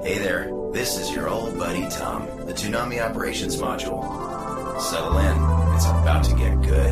Hey there, this is your old buddy Tom, the Toonami Operations Module. Settle in, it's about to get good.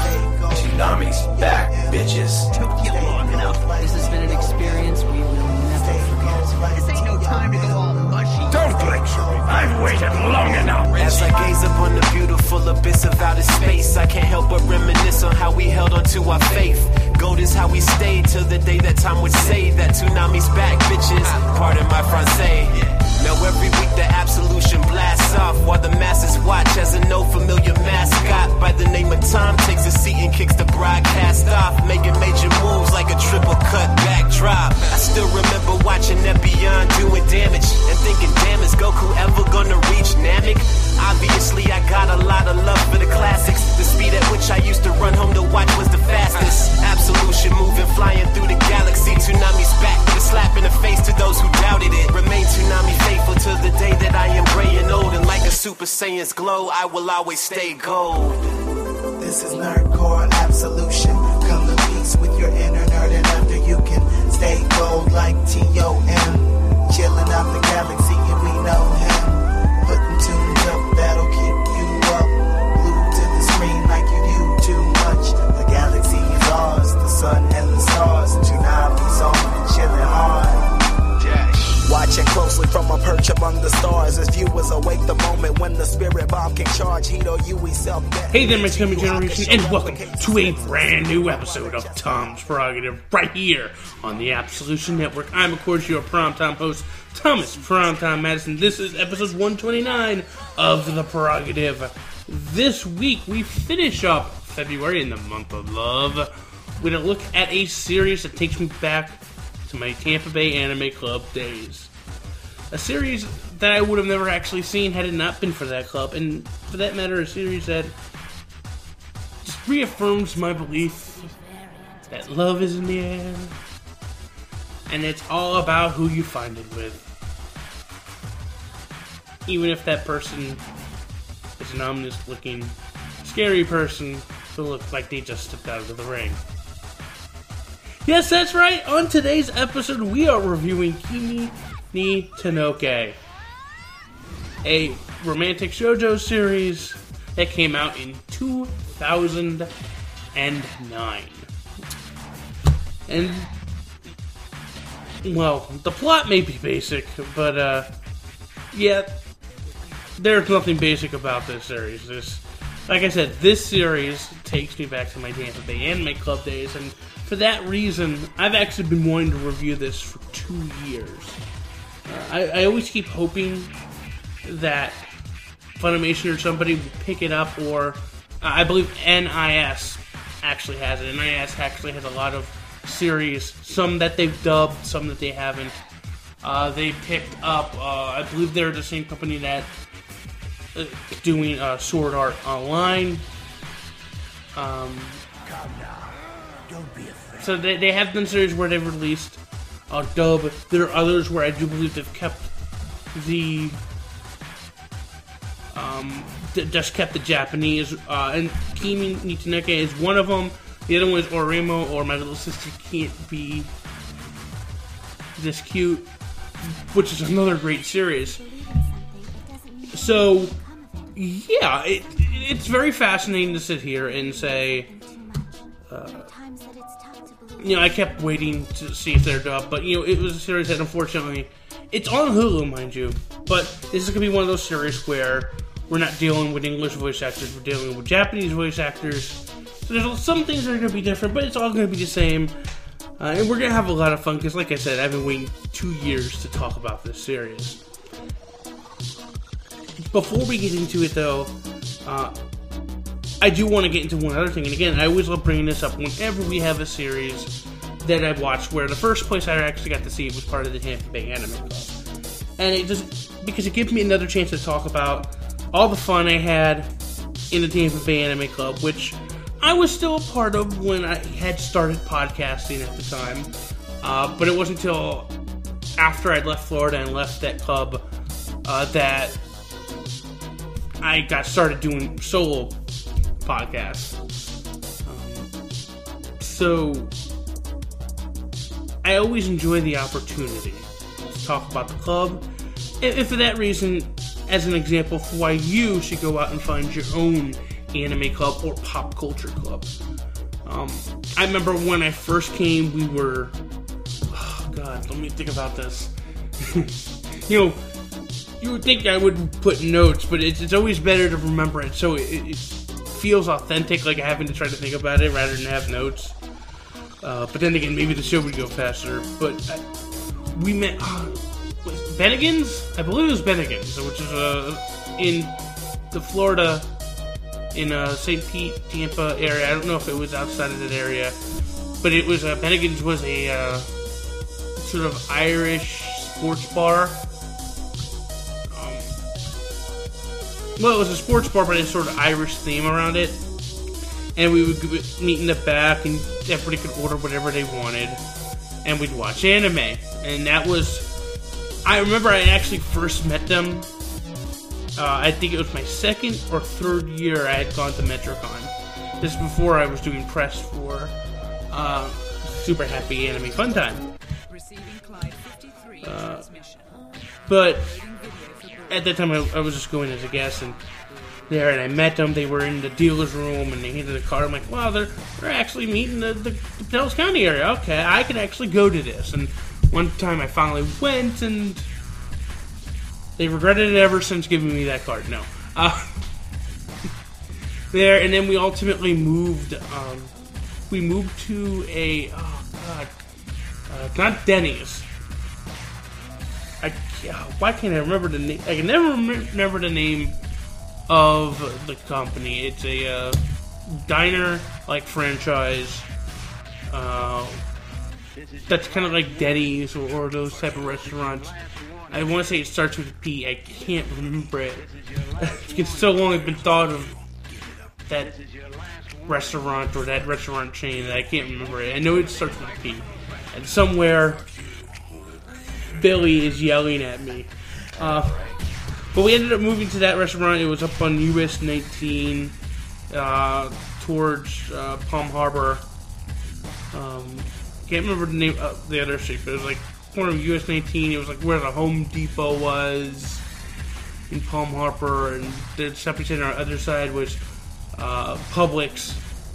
Toonami's back, bitches. Took you long enough. This has been an experience we will never forget. This ain't no time to go all mushy. Don't lecture me. I've waited long enough. As I gaze upon the beautiful abyss of outer space, I can't help but reminisce on how we held on to our faith. Gold is how we stayed till the day that time would say that Toonami's back, bitches. Pardon my Francais. Now every week the absolution blasts off while the masses watch as a no familiar mascot by the name of Tom takes a seat and kicks the broadcast off, making major moves like a triple cut backdrop. I still remember watching Nebion doing damage and thinking, damn, is Goku ever gonna reach Namek? Obviously I got a lot of love for the classics. The speed at which I used to run home to watch was the fastest. Absolution moving, flying through the galaxy. Toonami's back with a slap in the face to those who doubted it. Remain Toonami faithful to the day that I am gray and old, and like a Super Saiyan's glow, I will always stay gold. This is Nerdcore Absolution. Come to peace with your inner nerd, and after you can stay gold like T.O.M. Chilling out the galaxy, and we know him. Putting tunes up that'll keep you up. Glued to the screen like you do too much. The galaxy is ours, the sun and the stars. Toonami's on and chilling hard. Watching closely from a perch among the stars as viewers await the moment when the spirit bomb can charge Hito Yui self. Hey there, my Toonami Generation, and welcome to a brand new episode of Tom's Prerogative right here on the Absolution Network. I'm, of course, your Primetime host, Thomas Primetime Madison. This is episode 129 of The Prerogative. This week, we finish up February in the month of love with a look at a series that takes me back to my Tampa Bay Anime Club days. A series that I would have never actually seen had it not been for that club, and for that matter, a series that just reaffirms my belief that love is in the air, and it's all about who you find it with. Even if that person is an ominous-looking, scary person who looks like they just stepped out of the ring. Yes, that's right. On today's episode, we are reviewing Kimi ni Tanoke, a romantic shoujo series that came out in 2009. And, well, the plot may be basic, but, yeah, there's nothing basic about this series. Like I said, this series takes me back to my Tampa Bay Anime Club days, and for that reason, I've actually been wanting to review this for 2 years. I always keep hoping that Funimation or somebody will pick it up, or I believe NIS actually has it. NIS actually has a lot of series, some that they've dubbed, some that they haven't. They picked up, I believe they're the same company that doing Sword Art Online. So they have done series where they've released a dub. There are others where I do believe they've kept the just kept the Japanese. And Kimi ni Tanoke is one of them. The other one is Oremo, or My Little Sister Can't Be This Cute, which is another great series. So yeah, it's very fascinating to sit here and say. I kept waiting to see if they're dubbed, but, it was a series that, unfortunately, it's on Hulu, mind you, but this is going to be one of those series where we're not dealing with English voice actors, we're dealing with Japanese voice actors, so there's some things that are going to be different, but it's all going to be the same, and we're going to have a lot of fun, because, like I said, I've been waiting 2 years to talk about this series. Before we get into it, though, I do want to get into one other thing, and again, I always love bringing this up whenever we have a series that I've watched where the first place I actually got to see it was part of the Tampa Bay Anime Club. And it just, because it gives me another chance to talk about all the fun I had in the Tampa Bay Anime Club, which I was still a part of when I had started podcasting at the time. But it wasn't until after I'd left Florida and left that club that I got started doing solo podcasts. So I always enjoy the opportunity to talk about the club And for that reason, as an example for why you should go out and find your own anime club or pop culture club. I remember when I first came, we were... Oh, God, let me think about this. You know, you would think I would put notes, but it's always better to remember it, so it feels authentic, like having to try to think about it rather than have notes. But then again, maybe the show would go faster. But we met... Bennigan's? I believe it was Bennigan's, which is in the Florida... in St. Pete, Tampa area. I don't know if it was outside of that area, but it was Bennigan's was a sort of Irish sports bar. Well, it was a sports bar, but it had sort of Irish theme around it. And we would meet in the back, and everybody could order whatever they wanted, and we'd watch anime. And that was... I remember I actually first met them. I think it was my second or third year I had gone to MetroCon. This is before I was doing press for Super Happy Anime Fun Time. But at that time I was just going as a guest, and I met them. They were in the dealer's room, and they handed a card. I'm like, wow, they're actually meeting the Pinellas County area. Okay, I can actually go to this. And one time I finally went, and they regretted it ever since giving me that card. No. There, and then we ultimately moved. We moved to a... Oh, God. Not Denny's. Why can't I remember the name? I can never remember the name of the company. It's a diner-like franchise. That's kind of like Denny's or those type of restaurants. I want to say it starts with a P. I can't remember it. It's so long I've been thought of that restaurant or that restaurant chain that I can't remember it. I know it starts with a P. And somewhere, Billy is yelling at me. But we ended up moving to that restaurant. It was up on US 19 towards Palm Harbor. Can't remember the name of the other street, but it was like corner of US 19. It was like where the Home Depot was in Palm Harbor, and the shopping center on the other side was Publix.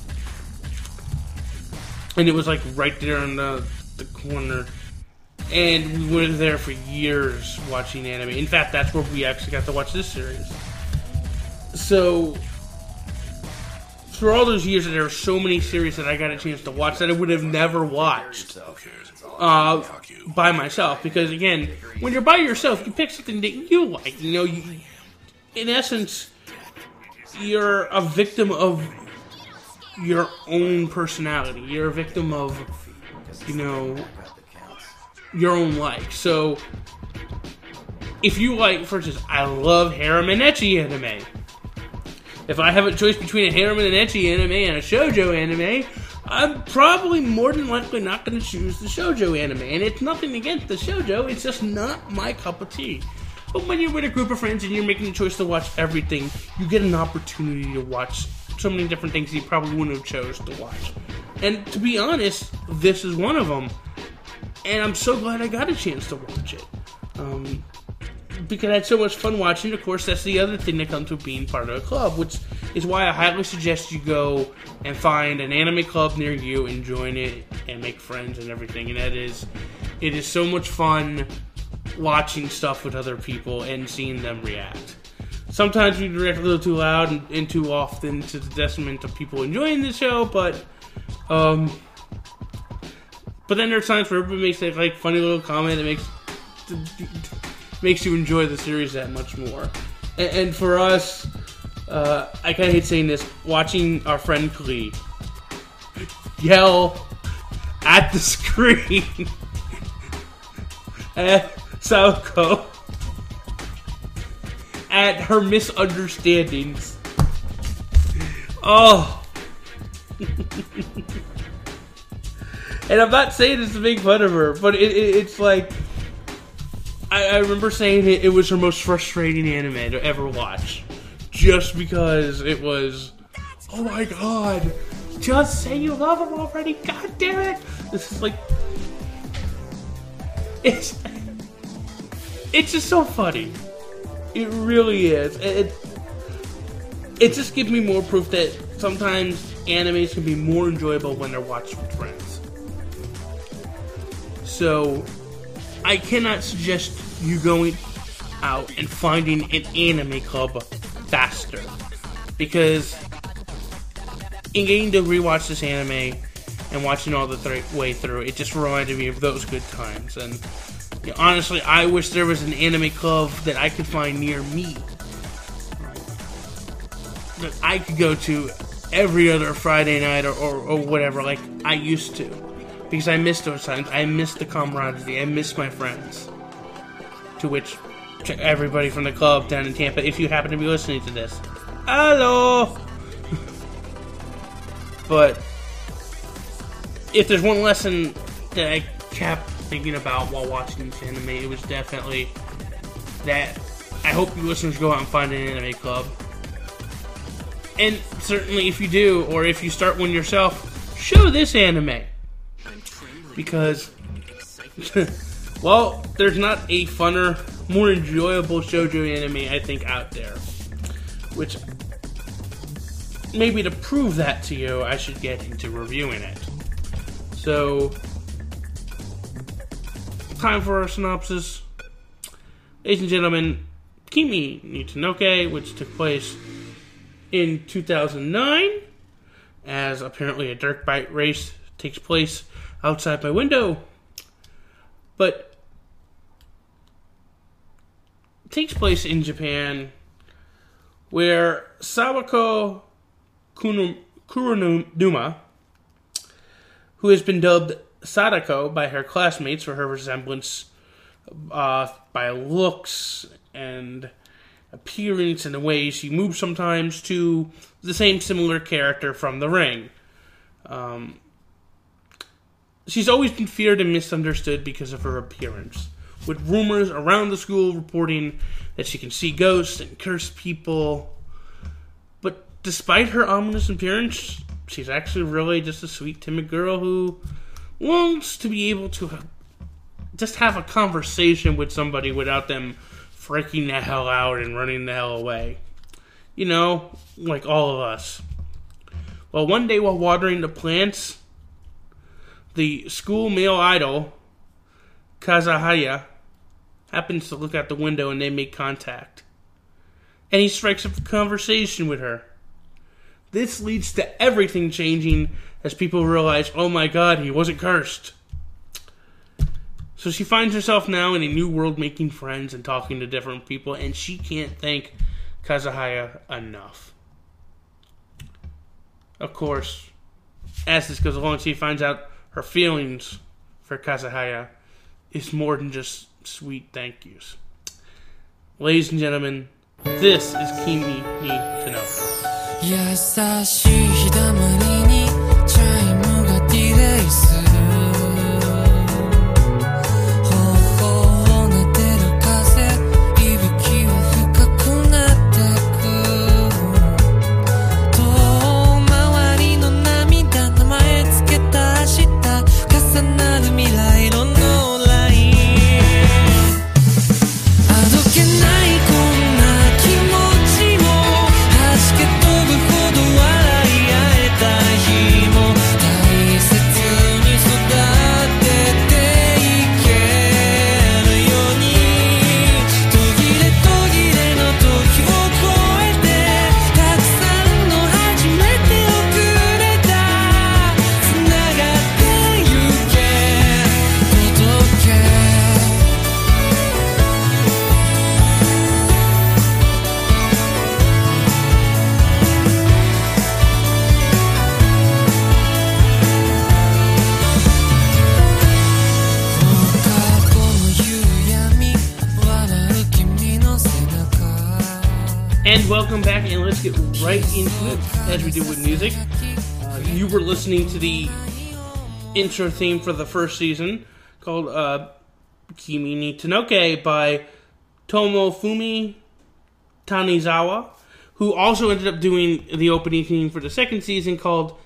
And it was like right there on the corner. And we were there for years watching anime. In fact, that's where we actually got to watch this series. So, for all those years, there were so many series that I got a chance to watch that I would have never watched by myself. Because, again, when you're by yourself, you pick something that you like. You know, in essence, you're a victim of your own personality. You're a victim of, you know, your own like. So, if you like, for instance, I love harem and ecchi anime. If I have a choice between a harem and an ecchi anime and a shoujo anime, I'm probably more than likely not going to choose the shoujo anime. And it's nothing against the shoujo, it's just not my cup of tea. But when you're with a group of friends and you're making a choice to watch everything, you get an opportunity to watch so many different things you probably wouldn't have chose to watch. And to be honest, this is one of them. And I'm so glad I got a chance to watch it. Because I had so much fun watching. Of course, that's the other thing that comes with being part of a club, which is why I highly suggest you go and find an anime club near you and join it and make friends and everything. And it is so much fun watching stuff with other people and seeing them react. Sometimes we react a little too loud and too often to the detriment of people enjoying the show, but then there are times where everybody makes that like funny little comment that makes you enjoy the series that much more. And for us, I kind of hate saying this, watching our friend Klee yell at the screen at Saoko at her misunderstandings. Oh. And I'm not saying this to make fun of her, but it's like, I remember saying it was her most frustrating anime to ever watch. Just because it was, oh my god, just say you love him already, god damn it! This is like, It's just so funny. It really is. It just gives me more proof that sometimes animes can be more enjoyable when they're watched with friends. So, I cannot suggest you going out and finding an anime club faster. Because in getting to rewatch this anime and watching all the way through, it just reminded me of those good times. And honestly, I wish there was an anime club that I could find near me, that I could go to every other Friday night or whatever, like I used to. Because I miss those times. I miss the camaraderie. I miss my friends. To which, to everybody from the club down in Tampa, if you happen to be listening to this, hello! But if there's one lesson that I kept thinking about while watching this anime, it was definitely that I hope you listeners go out and find an anime club. And certainly if you do, or if you start one yourself, show this anime. Because, well, there's not a funner, more enjoyable shoujo anime, I think, out there. Which, maybe to prove that to you, I should get into reviewing it. So, time for our synopsis. Ladies and gentlemen, Kimi ni Tonoke, which took place in 2009, as apparently a dirt bike race takes place outside my window. But it takes place in Japan, where Sawako Kuronuma, who has been dubbed Sadako by her classmates for her resemblance by looks and appearance and the way she moves sometimes to the same similar character from The Ring. She's always been feared and misunderstood because of her appearance, with rumors around the school reporting that she can see ghosts and curse people. But despite her ominous appearance, she's actually really just a sweet, timid girl who wants to be able to just have a conversation with somebody without them freaking the hell out and running the hell away. You know, like all of us. Well, one day while watering the plants, the school male idol, Kazahaya, happens to look out the window and they make contact. And he strikes up a conversation with her. This leads to everything changing as people realize, oh my god, he wasn't cursed. So she finds herself now in a new world making friends and talking to different people, and she can't thank Kazahaya enough. Of course, as this goes along, she finds out her feelings for Kazahaya is more than just sweet thank yous. Ladies and gentlemen, this is Kimi ni Tonoke. 優しい日だまりにチャイムがディレイする頬を撫でる風息は深くなってく遠回りの涙名前つけた明日重なる未来色のラインあどけないこんな気持ちも弾け飛ぶほど笑い合えた日も大切に育てていけるように途切れ途切れの時を越えてたくさんの初めてをくれたつながってゆけ届け放課後の夕闇笑う君の背中 And welcome back, and let's get right into it, as we do with music. You were listening to the intro theme for the first season, called Kimi ni Tonoke by Tomofumi Tanizawa, who also ended up doing the opening theme for the second season, called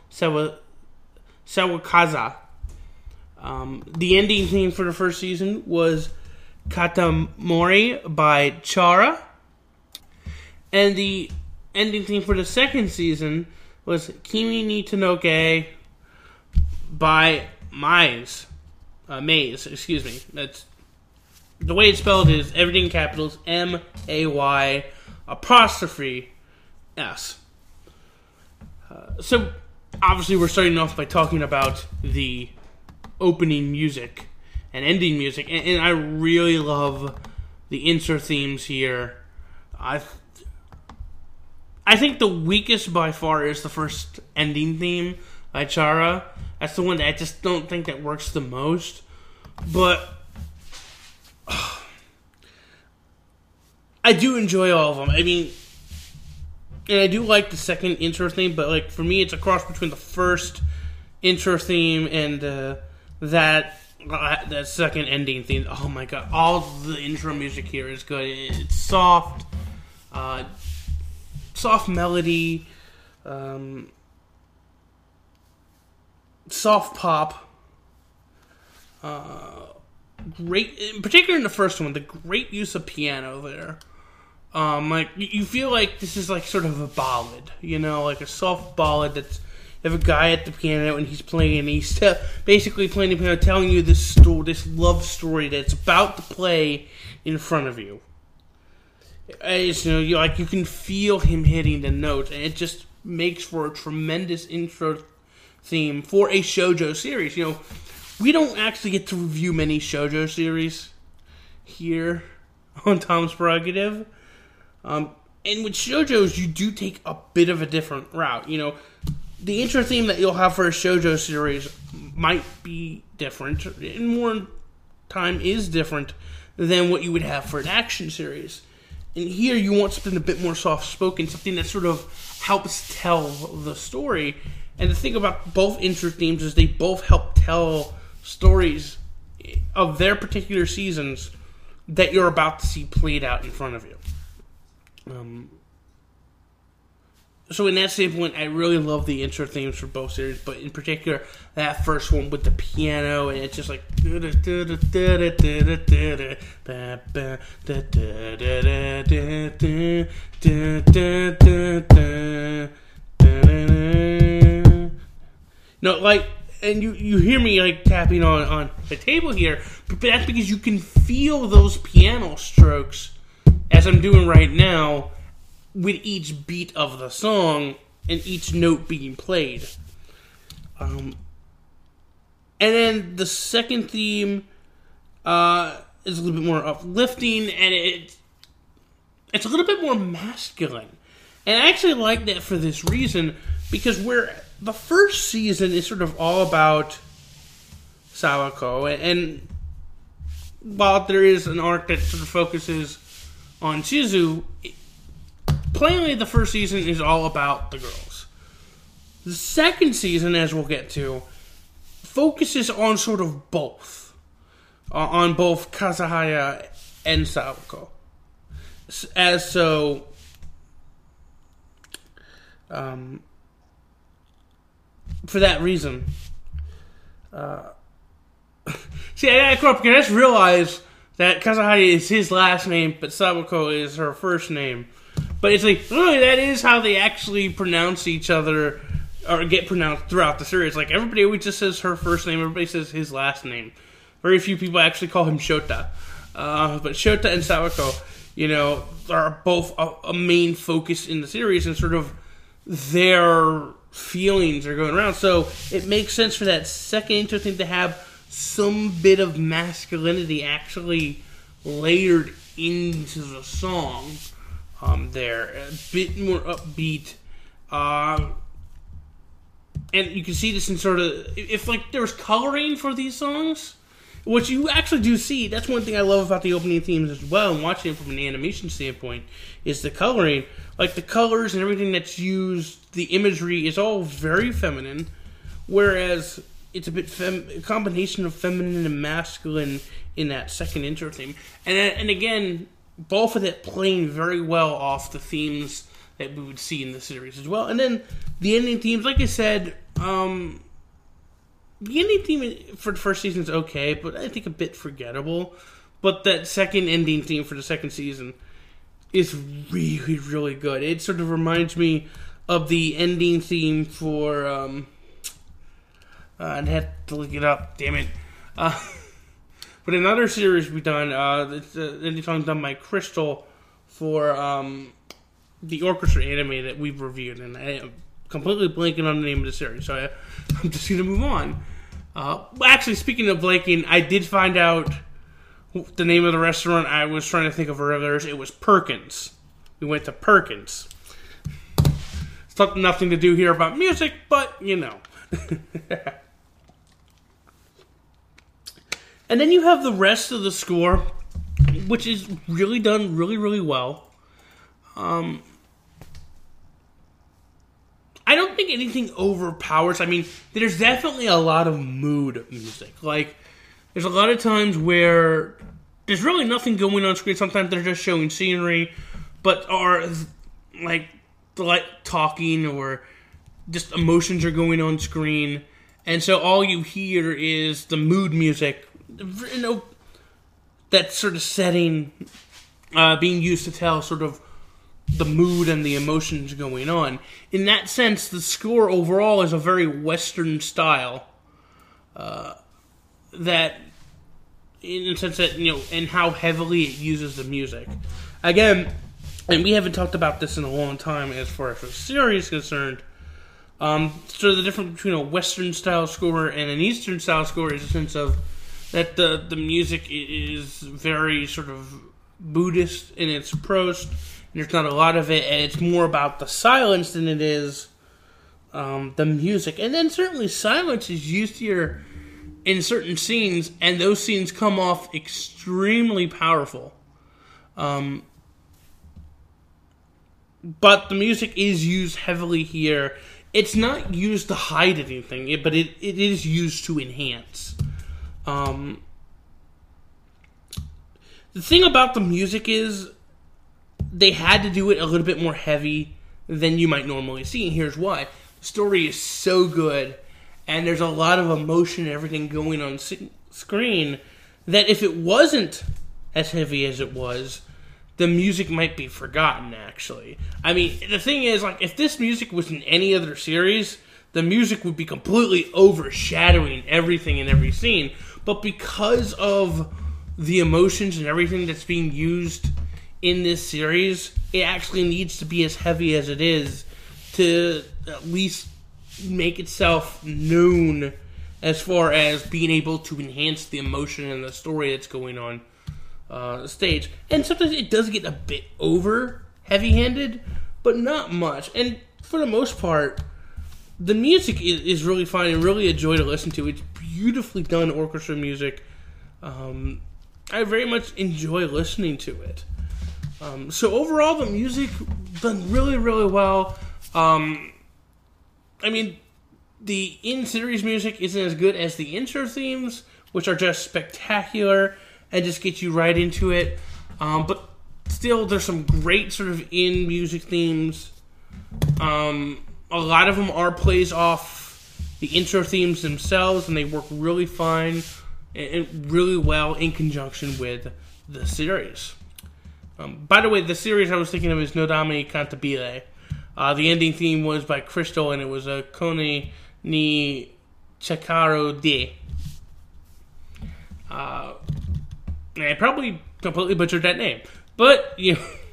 Sawakaza. The ending theme for the first season was Katamori by Chara. And the ending theme for the second season was Kimi ni Tanoke by Maze. Excuse me. That's the way it's spelled is everything in capitals, M-A-Y apostrophe S. So, obviously we're starting off by talking about the opening music and ending music, and I really love the insert themes here. I think the weakest by far is the first ending theme by Chara. That's the one that I just don't think that works the most. But I do enjoy all of them. I mean, and I do like the second intro theme, but like for me, it's a cross between the first intro theme and that second ending theme. Oh my god, all the intro music here is good. It's soft, soft melody, soft pop. Great, in particular in the first one, the great use of piano there. Like you feel like this is like sort of a ballad, you know, like a soft ballad that's you have a guy at the piano and he's playing, and he's basically playing the piano, telling you this story, this love story that's about to play in front of you. It's, you know, you can feel him hitting the notes, and it just makes for a tremendous intro theme for a shoujo series. You know, we don't actually get to review many shoujo series here on Tom's Prerogative. And with shoujos, you do take a bit of a different route. You know, the intro theme that you'll have for a shoujo series might be different, and more time is different than what you would have for an action series. And here you want something a bit more soft-spoken, something that sort of helps tell the story. And the thing about both intro themes is they both help tell stories of their particular seasons that you're about to see played out in front of you. So in that standpoint, I really love the intro themes for both series, but in particular, that first one with the piano, and it's just like... No, like, and you hear me like tapping on the table here, but that's because you can feel those piano strokes as I'm doing right now with each beat of the song and each note being played. And then the second theme is a little bit more uplifting, and it's a little bit more masculine. And I actually like that for this reason, because the first season is sort of all about Sawako, and while there is an arc that sort of focuses on Shizu, plainly the first season is all about the girls. The second season, as we'll get to, focuses on sort of both. On both Kazahaya and Sawako. For that reason. See, I gotta correct, because I just realized that Kazahaya is his last name, but Sawako is her first name. But it's like, really, that is how they actually pronounce each other, or get pronounced throughout the series. Like, everybody always just says her first name, everybody says his last name. Very few people actually call him Shota. But Shota and Sawako, you know, are both a main focus in the series, and sort of their feelings are going around. So it makes sense for that second intro thing to have some bit of masculinity actually layered into the song. There, a bit more upbeat, and you can see this in sort of, if like there was coloring for these songs, which you actually do see. That's one thing I love about the opening themes as well, and watching it from an animation standpoint, is the coloring. Like the colors and everything that's used, the imagery is all very feminine, whereas it's a bit a combination of feminine and masculine in that second intro theme, and again, both of it playing very well off the themes that we would see in the series as well. And then the ending themes, like I said, the ending theme for the first season is okay, but I think a bit forgettable. But that second ending theme for the second season is really, really good. It sort of reminds me of the ending theme for, I'd have to look it up, damn it. But another series we've done, it's an ending song done by Crystal for the orchestra anime that we've reviewed, and I am completely blanking on the name of the series, so I'm just going to move on. Actually, speaking of blanking, I did find out the name of the restaurant I was trying to think of earlier. It was Perkins. We went to Perkins. It's nothing to do here about music, but, you know. And then you have the rest of the score, which is really done really, really well. I don't think anything overpowers. I mean, there's definitely a lot of mood music. Like, there's a lot of times where there's really nothing going on screen. Sometimes they're just showing scenery, but are like talking or just emotions are going on screen. And so all you hear is the mood music, you know, that sort of setting being used to tell sort of the mood and the emotions going on. In that sense, the score overall is a very Western style. That, in the sense that, you know, and how heavily it uses the music. Again, and we haven't talked about this in a long time as far as the series is concerned. So the difference between a Western style score and an Eastern style score is a sense of that the music is very sort of Buddhist in its approach. There's not a lot of it, and it's more about the silence than it is the music. And then certainly silence is used here in certain scenes, and those scenes come off extremely powerful. But the music is used heavily here. It's not used to hide anything, but it is used to enhance. The thing about the music is they had to do it a little bit more heavy than you might normally see, and here's why. The story is so good, and there's a lot of emotion and everything going on screen, that if it wasn't as heavy as it was, the music might be forgotten, actually. I mean, the thing is, like, if this music was in any other series, the music would be completely overshadowing everything in every scene, but because of the emotions and everything that's being used in this series, it actually needs to be as heavy as it is to at least make itself known as far as being able to enhance the emotion and the story that's going on the stage. And sometimes it does get a bit over heavy-handed, but not much. And for the most part, the music is really fine and really a joy to listen to. It's beautifully done orchestra music. I very much enjoy listening to it. So overall, the music done really, really well. I mean, the in-series music isn't as good as the intro themes, which are just spectacular and just get you right into it. But still, there's some great sort of in-music themes. A lot of them are plays off the intro themes themselves, and they work really fine and really well in conjunction with the series. By the way, the series I was thinking of is Nodame Cantabile. The ending theme was by Crystal, and it was a Kone ni Chikaro de. I probably completely butchered that name. But, you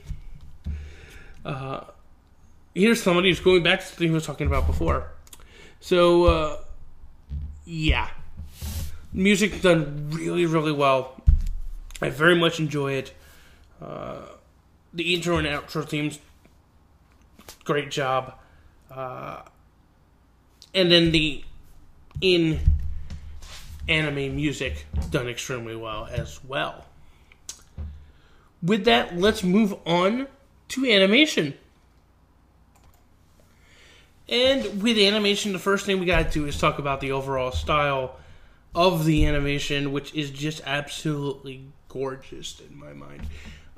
know, here's somebody who's going back to the thing we were talking about before. So, yeah. Music done really, really well. I very much enjoy it. The intro and outro themes, great job. And then the in-anime music done extremely well as well. With that, let's move on to animation. And with animation, the first thing we gotta do is talk about the overall style of the animation, which is just absolutely gorgeous in my mind.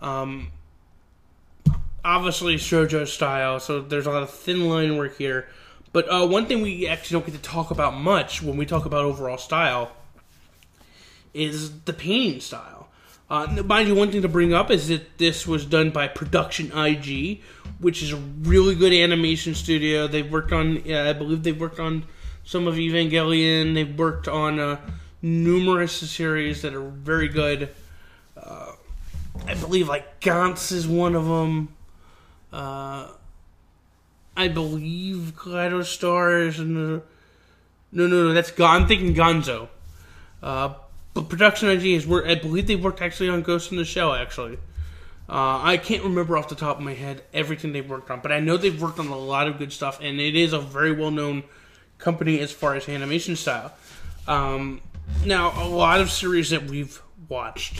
Obviously shoujo style, so there's a lot of thin line work here. But one thing we actually don't get to talk about much when we talk about overall style is the painting style. Mind you, one thing to bring up is that this was done by Production IG, which is a really good animation studio. They've worked on, I believe they've worked on some of Evangelion. They've worked on numerous series that are very good. I believe like Gantz is one of them. I believe Kaleido Stars and no, that's I'm thinking Gonzo. But Production IG is I believe they worked actually on Ghost in the Shell. Actually, I can't remember off the top of my head everything they've worked on, but I know they've worked on a lot of good stuff, and it is a very well known company as far as animation style. Now, a lot of series that we've watched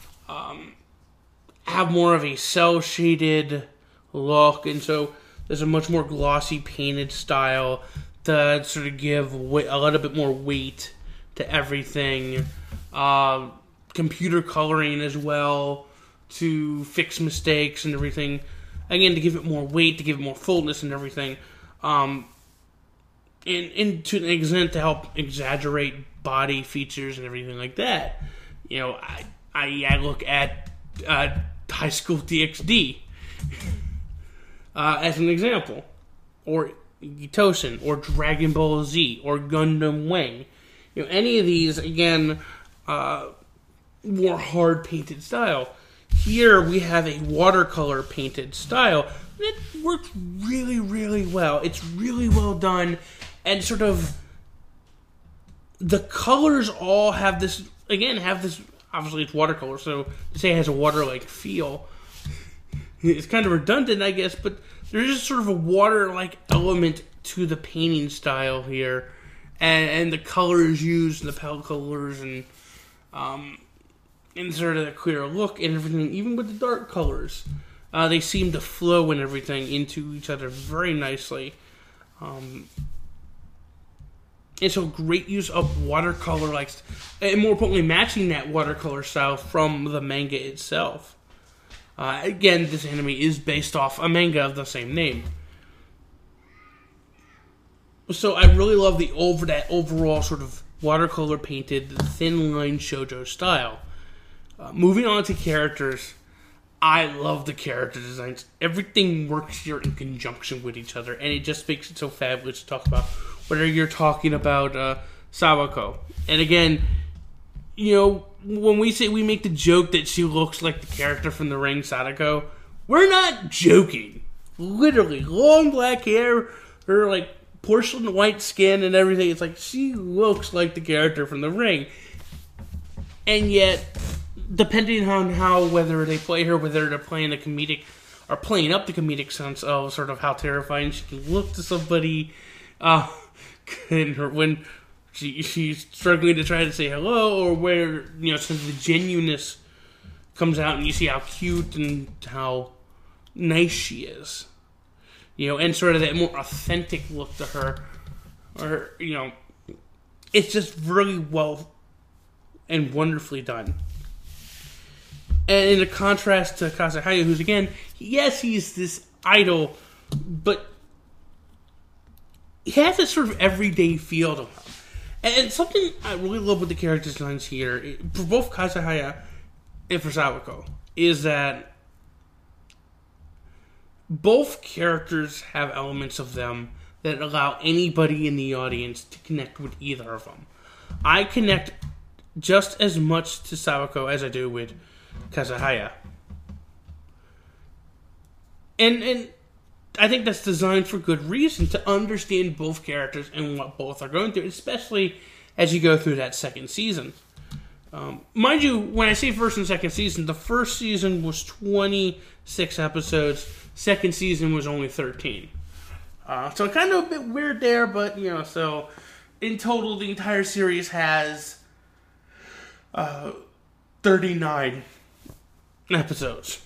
have more of a cel-shaded look, and so there's a much more glossy painted style to sort of give a little bit more weight to everything. Computer coloring as well to fix mistakes and everything. Again, to give it more weight, to give it more fullness and everything. And to an extent to help exaggerate body features and everything like that. You know, I look at High School DxD as an example, or Tosin, or Dragon Ball Z, or Gundam Wing. You know, any of these, again, more hard painted style. Here we have a watercolor painted style that works really, really well. It's really well done, and sort of the colors all have this. Obviously, it's watercolor, so to say it has a water-like feel, it's kind of redundant, I guess, but there's just sort of a water-like element to the painting style here, and the colors used, and the palette colors, and sort of the clear look and everything, even with the dark colors. They seem to flow and everything into each other very nicely. And so great use of watercolor, and more importantly, matching that watercolor style from the manga itself. Again, this anime is based off a manga of the same name. So I really love that overall sort of watercolor painted, thin line shoujo style. Moving on to characters, I love the character designs. Everything works here in conjunction with each other, and it just makes it so fabulous to talk about. Whether you're talking about Sawako, and again, you know, when we make the joke that she looks like the character from The Ring, Sadako, we're not joking. Literally, long black hair, her like porcelain white skin and everything. It's like she looks like the character from The Ring, and yet, depending on whether they play her, whether they're playing the comedic or playing up the comedic sense of sort of how terrifying she can look to somebody. When she's struggling to try to say hello, or where, you know, some of the genuineness comes out and you see how cute and how nice she is, you know, and sort of that more authentic look to her, or, you know, it's just really well and wonderfully done. And in a contrast to Kasahaya, who's again, yes, he's this idol, but he has this sort of everyday feel to him. And something I really love with the character designs here, for both Kasahaya and for Sawako, is that both characters have elements of them that allow anybody in the audience to connect with either of them. I connect just as much to Sawako as I do with Kasahaya. And I think that's designed for good reason, to understand both characters and what both are going through, especially as you go through that second season. Mind you, when I say first and second season, the first season was 26 episodes, second season was only 13. So kind of a bit weird there, but, you know, so in total, the entire series has 39 episodes.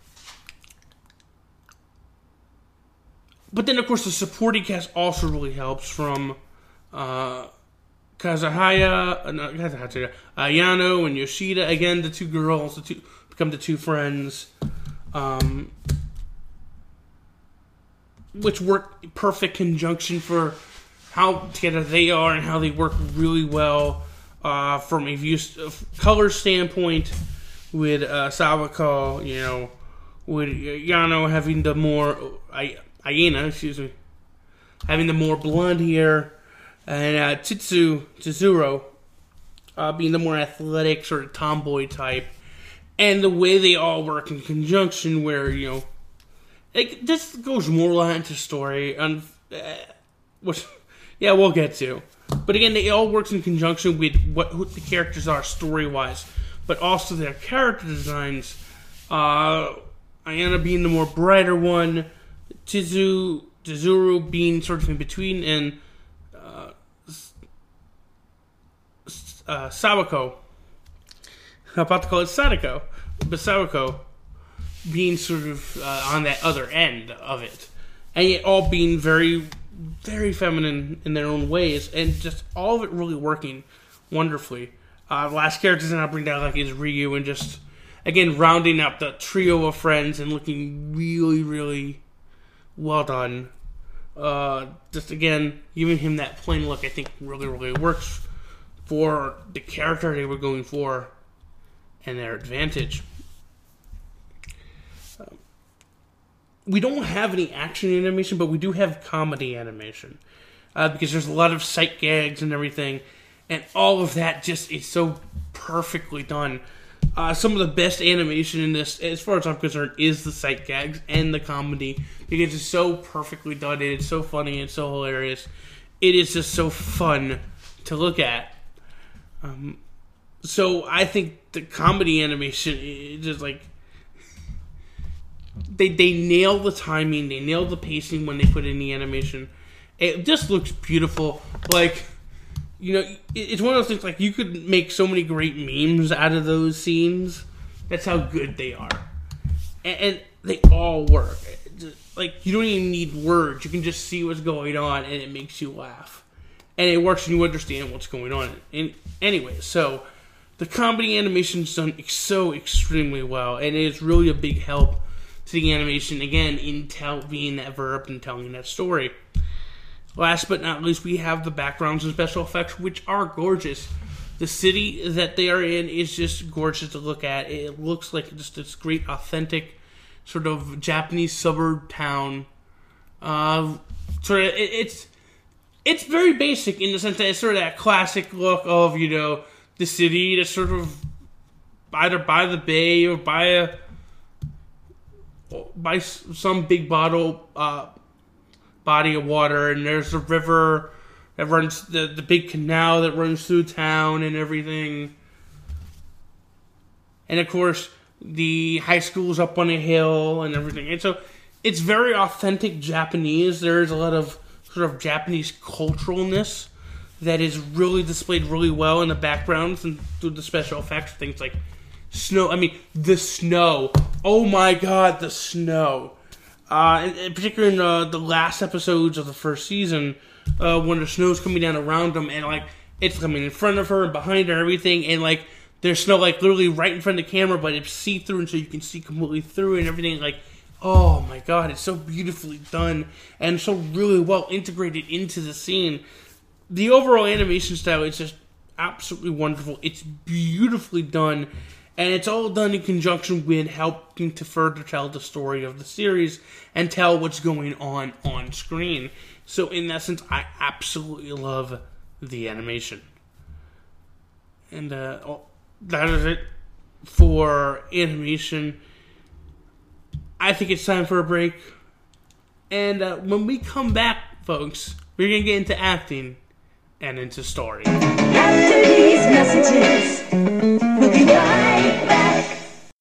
But then, of course, the supporting cast also really helps, from Yano and Yoshida. Again, the two girls become the two friends, which work perfect conjunction for how together they are and how they work really well from a color standpoint, with Sawako, with Yano having the more Aina, having the more blonde hair, and Chizuru being the more athletic sort of tomboy type, and the way they all work in conjunction, where this goes more into story, which we'll get to. But again, it all works in conjunction with who the characters are story-wise, but also their character designs. Ayana being the more brighter one, Chizuru being sort of in between, and Sawako. I'm about to call it Sadako, but Sawako being sort of on that other end of it, and yet all being very, very feminine in their own ways, and just all of it really working wonderfully. The last characters that I'll bring down is Ryu, and just again rounding out the trio of friends and looking really, really well done. Just again giving him that plain look, I think really, really works for the character they were going for and their advantage. We don't have any action animation, but we do have comedy animation. Because there's a lot of sight gags and everything. And all of that just is so perfectly done. Some of the best animation in this, as far as I'm concerned, is the sight gags and the comedy. Because it's so perfectly done, and it's so funny and so hilarious. It is just so fun to look at. So I think the comedy animation is just They nail the timing, they nail the pacing when they put in the animation. It just looks beautiful. It's one of those things, you could make so many great memes out of those scenes. That's how good they are. And they all work. You don't even need words. You can just see what's going on, and it makes you laugh. And it works, and you understand what's going on. And anyway, so the comedy animation is done so extremely well, and it is really a big help to the animation, again, in being that verb and telling that story. Last but not least, we have the backgrounds and special effects, which are gorgeous. The city that they are in is just gorgeous to look at. It looks like just this great, authentic, sort of Japanese suburb town. It's very basic in the sense that it's sort of that classic look of, the city that's sort of either by the bay or by some big body of water, and there's a river that runs, the big canal that runs through town and everything. And of course, the high school's up on a hill and everything. And so it's very authentic Japanese. There's a lot of sort of Japanese culturalness that is really displayed really well in the backgrounds and through the special effects. Things like snow. The snow. Oh my god, the snow. In particular in the last episodes of the first season, when the snow's coming down around them, and it's coming in front of her and behind her and everything, and there's snow literally right in front of the camera, but it's see-through, and so you can see completely through and everything. Oh my god, it's so beautifully done and so really well integrated into the scene. The overall animation style is just absolutely wonderful. It's beautifully done, and it's all done in conjunction with helping to further tell the story of the series and tell what's going on screen. So in that sense, I absolutely love the animation. And that is it for animation. I think it's time for a break. And when we come back, folks, we're going to get into acting and into story. After these messages, we'll be right back.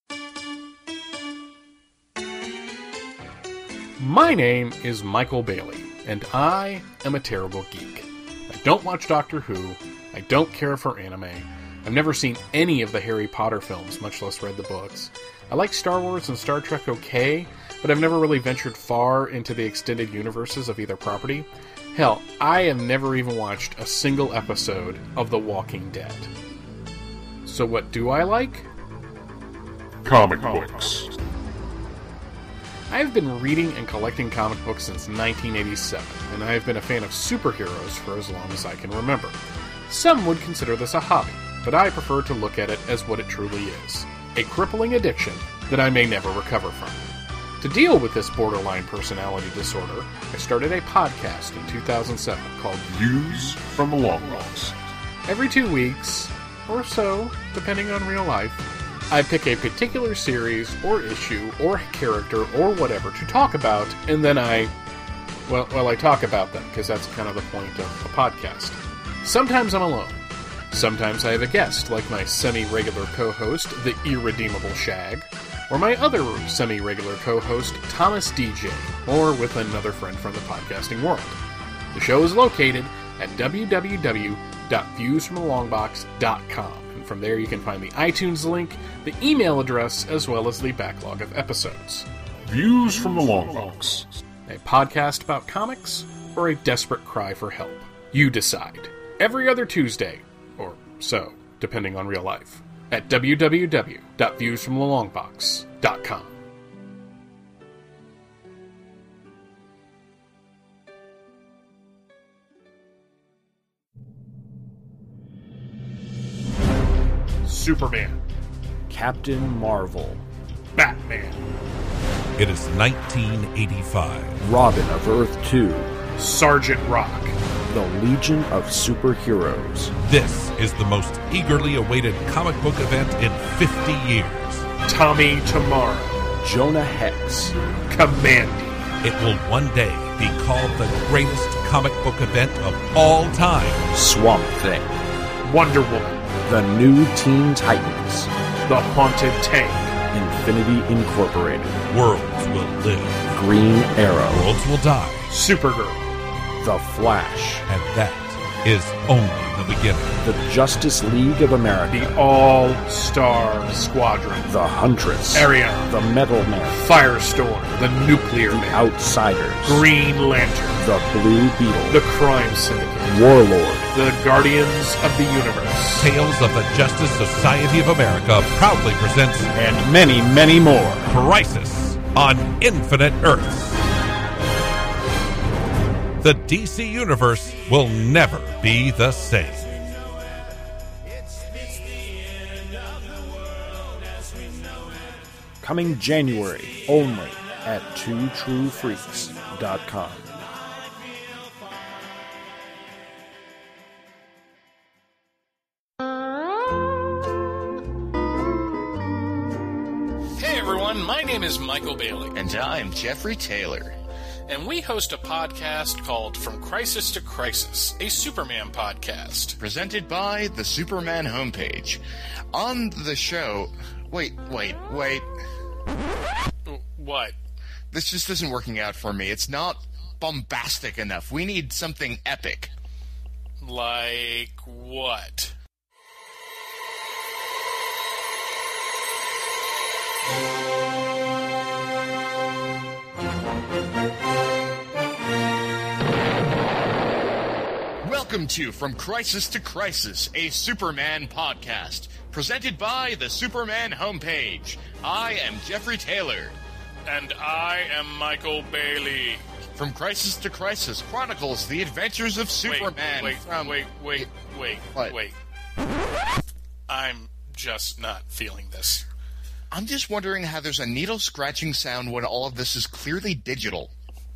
My name is Michael Bailey, and I am a terrible geek. I don't watch Doctor Who, I don't care for anime, I've never seen any of the Harry Potter films, much less read the books. I like Star Wars and Star Trek okay, but I've never really ventured far into the extended universes of either property. Hell, I have never even watched a single episode of The Walking Dead. So what do I like? Comic books. I've been reading and collecting comic books since 1987, and I have been a fan of superheroes for as long as I can remember. Some would consider this a hobby, but I prefer to look at it as what it truly is: a crippling addiction that I may never recover from. To deal with this borderline personality disorder, I started a podcast in 2007 called Views from the Long Box. Every 2 weeks, or so, depending on real life, I pick a particular series, or issue, or character, or whatever to talk about, and then I talk about them, because that's kind of the point of a podcast. Sometimes I'm alone. Sometimes I have a guest, like my semi-regular co-host, the Irredeemable Shag, or my other semi-regular co-host, Thomas DJ, or with another friend from the podcasting world. The show is located at www.viewsfromthelongbox.com, and from there you can find the iTunes link, the email address, as well as the backlog of episodes. Views from the Long Box. A podcast about comics, or a desperate cry for help? You decide. Every other Tuesday, or so, depending on real life, at www.viewsfromthelongbox.com. Superman. Captain Marvel. Batman. It is 1985. Robin of Earth 2. Sergeant Rock. The Legion of Superheroes. This is the most eagerly awaited comic book event in 50 years. Tommy Tomorrow. Jonah Hex. Commandy. It will one day be called the greatest comic book event of all time. Swamp Thing. Wonder Woman. The New Teen Titans. The Haunted Tank. Infinity Incorporated. Worlds will live. Green Arrow. Worlds will die. Supergirl. The Flash. And that is only the beginning. The Justice League of America. The All-Star Squadron. The Huntress. Ariana. The Metal Man. Firestorm. The Nuclear The Man. Outsiders. Green Lantern. The Blue Beetle. The Crime Syndicate. Warlord. The Guardians of the Universe. Tales of the Justice Society of America proudly presents And many, many more. Crisis on Infinite Earths. The DC Universe will never be the same. Coming January only at twotruefreaks.com. Hey everyone, my name is Michael Bailey. And I'm Jeffrey Taylor. And we host a podcast called From Crisis to Crisis, a Superman podcast. Presented by the Superman homepage. On the show... Wait. What? This just isn't working out for me. It's not bombastic enough. We need something epic. Like what? Welcome to From Crisis to Crisis, a Superman podcast, presented by the Superman homepage. I am Jeffrey Taylor. And I am Michael Bailey. From Crisis to Crisis chronicles the adventures of Superman. Wait. What? I'm just not feeling this. I'm just wondering how there's a needle scratching sound when all of this is clearly digital.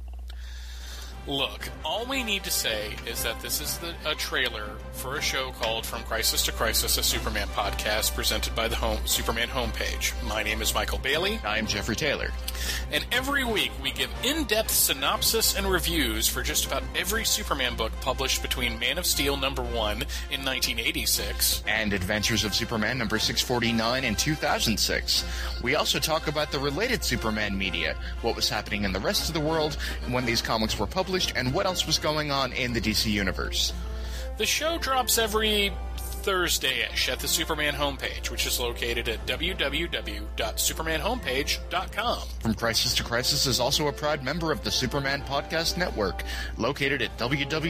Look, all we need to say is that this is a trailer for a show called From Crisis to Crisis, a Superman podcast presented by the Superman homepage. My name is Michael Bailey. I'm Jeffrey Taylor. And every week we give in-depth synopsis and reviews for just about every Superman book published between Man of Steel #1 in 1986 and Adventures of Superman #649 in 2006. We also talk about the related Superman media, what was happening in the rest of the world when these comics were published, and what else was going on in the DC Universe. The show drops every Thursday-ish at the Superman homepage, which is located at www.supermanhomepage.com. From Crisis to Crisis is also a proud member of the Superman Podcast Network, located at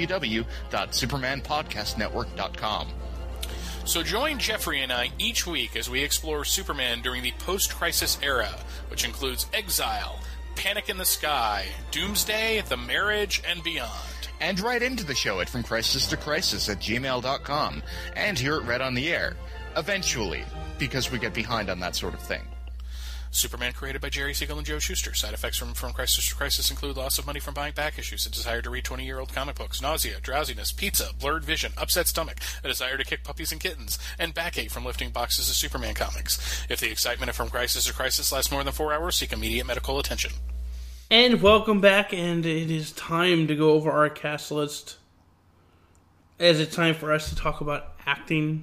www.supermanpodcastnetwork.com. So join Jeffrey and I each week as we explore Superman during the post-crisis era, which includes Exile, Panic in the Sky, Doomsday, The Marriage, and beyond. And write into the show at FromCrisisToCrisis@gmail.com, and hear it read on the air. Eventually. because we get behind on that sort of thing. Superman created by Jerry Siegel and Joe Shuster. Side effects from Crisis to Crisis include loss of money from buying back issues, a desire to read 20-year-old comic books, nausea, drowsiness, pizza, blurred vision, upset stomach, a desire to kick puppies and kittens, and backache from lifting boxes of Superman comics. If the excitement of From Crisis to Crisis lasts more than 4 hours, seek immediate medical attention. And welcome back, and it is time to go over our cast list, as it's time for us to talk about acting.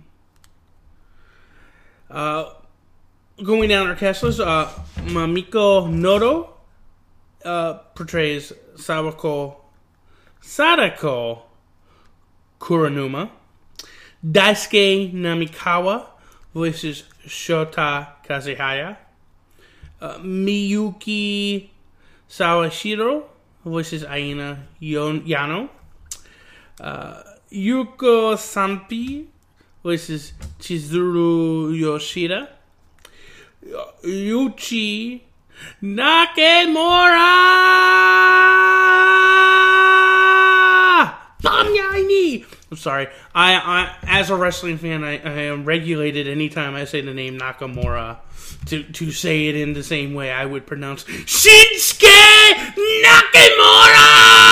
Going down our cast list, Mamiko Noto portrays Sadako Kuronuma. Daisuke Namikawa voices Shota Kazuhaya. Miyuki Sawashiro voices Aina Yano. Yuko Sampi voices Chizuru Yoshida. Yuichi Nakamura! Bamyaini! I'm sorry. I as a wrestling fan, I am regulated anytime I say the name Nakamura to say it in the same way I would pronounce Shinsuke Nakamura!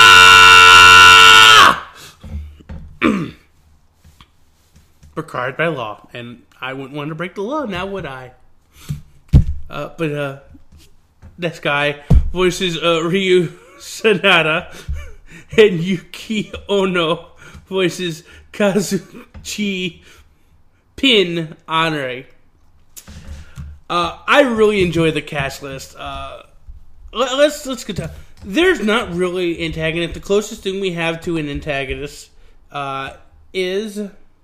Required by law, and I wouldn't want to break the law, now would I? But this guy voices Ryu Sanada, and Yuki Ono voices Kazuchi Pin Honore. I really enjoy the cast list. Let's get to. There's not really antagonist. The closest thing we have to an antagonist is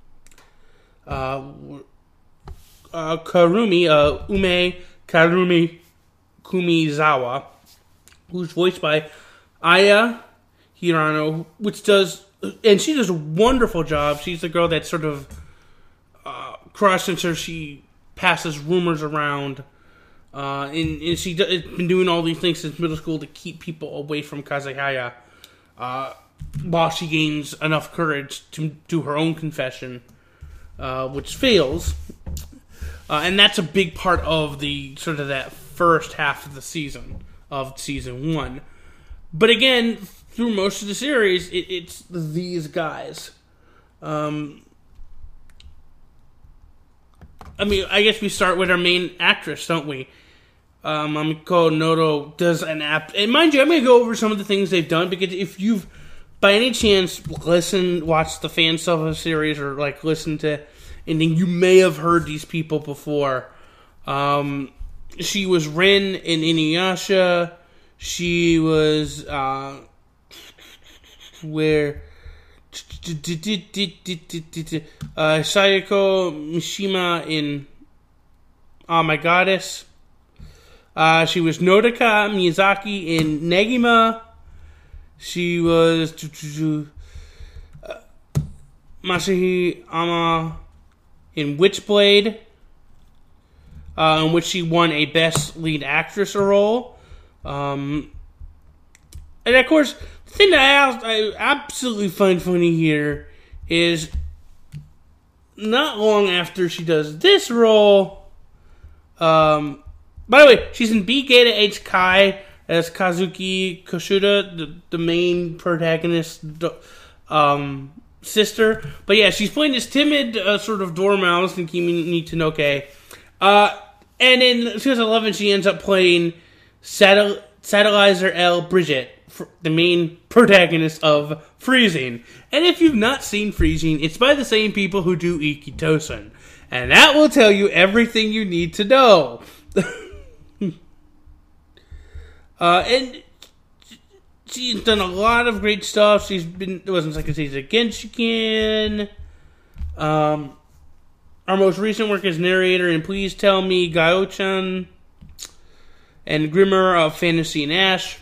Ume Karumi Kumizawa, who's voiced by Aya Hirano, and she does a wonderful job. She's the girl that sort of cross-censor. She passes rumors around, and she's been doing all these things since middle school to keep people away from Kazuhaya, while she gains enough courage to do her own confession, which fails. And that's a big part of the sort of that first half of the season, of season 1. But again, through most of the series, it's these guys. I mean, I guess we start with our main actress, don't we? Mamiko Noto does an app. And mind you, I'm going to go over some of the things they've done, because if you've, by any chance, watched the fan stuff series, or like listened to anything, you may have heard these people before. She was Ren in Inuyasha. She was Sayako Mishima in Oh My Goddess. She was Nodoka Miyazaki in Negima. She was Masahi Ama in Witchblade, in which she won a Best Lead Actress role. And of course, the thing that I absolutely find funny here is not long after she does this role, by the way, she's in B Gata H Kai as Kazuki Koshuda, the main protagonist, sister. But yeah, she's playing this timid sort of dormouse in Kimi ni Tanoke. And in 2011, she ends up playing Satellizer L. Bridget, the main protagonist of Freezing. And if you've not seen Freezing, it's by the same people who do Ikitosen. And that will tell you everything you need to know. And she's done a lot of great stuff. She's been, it wasn't like I say, Genshiken. Our most recent work as narrator in Please Tell Me, Gaio-chan, and Grimmer of Fantasy and Ash.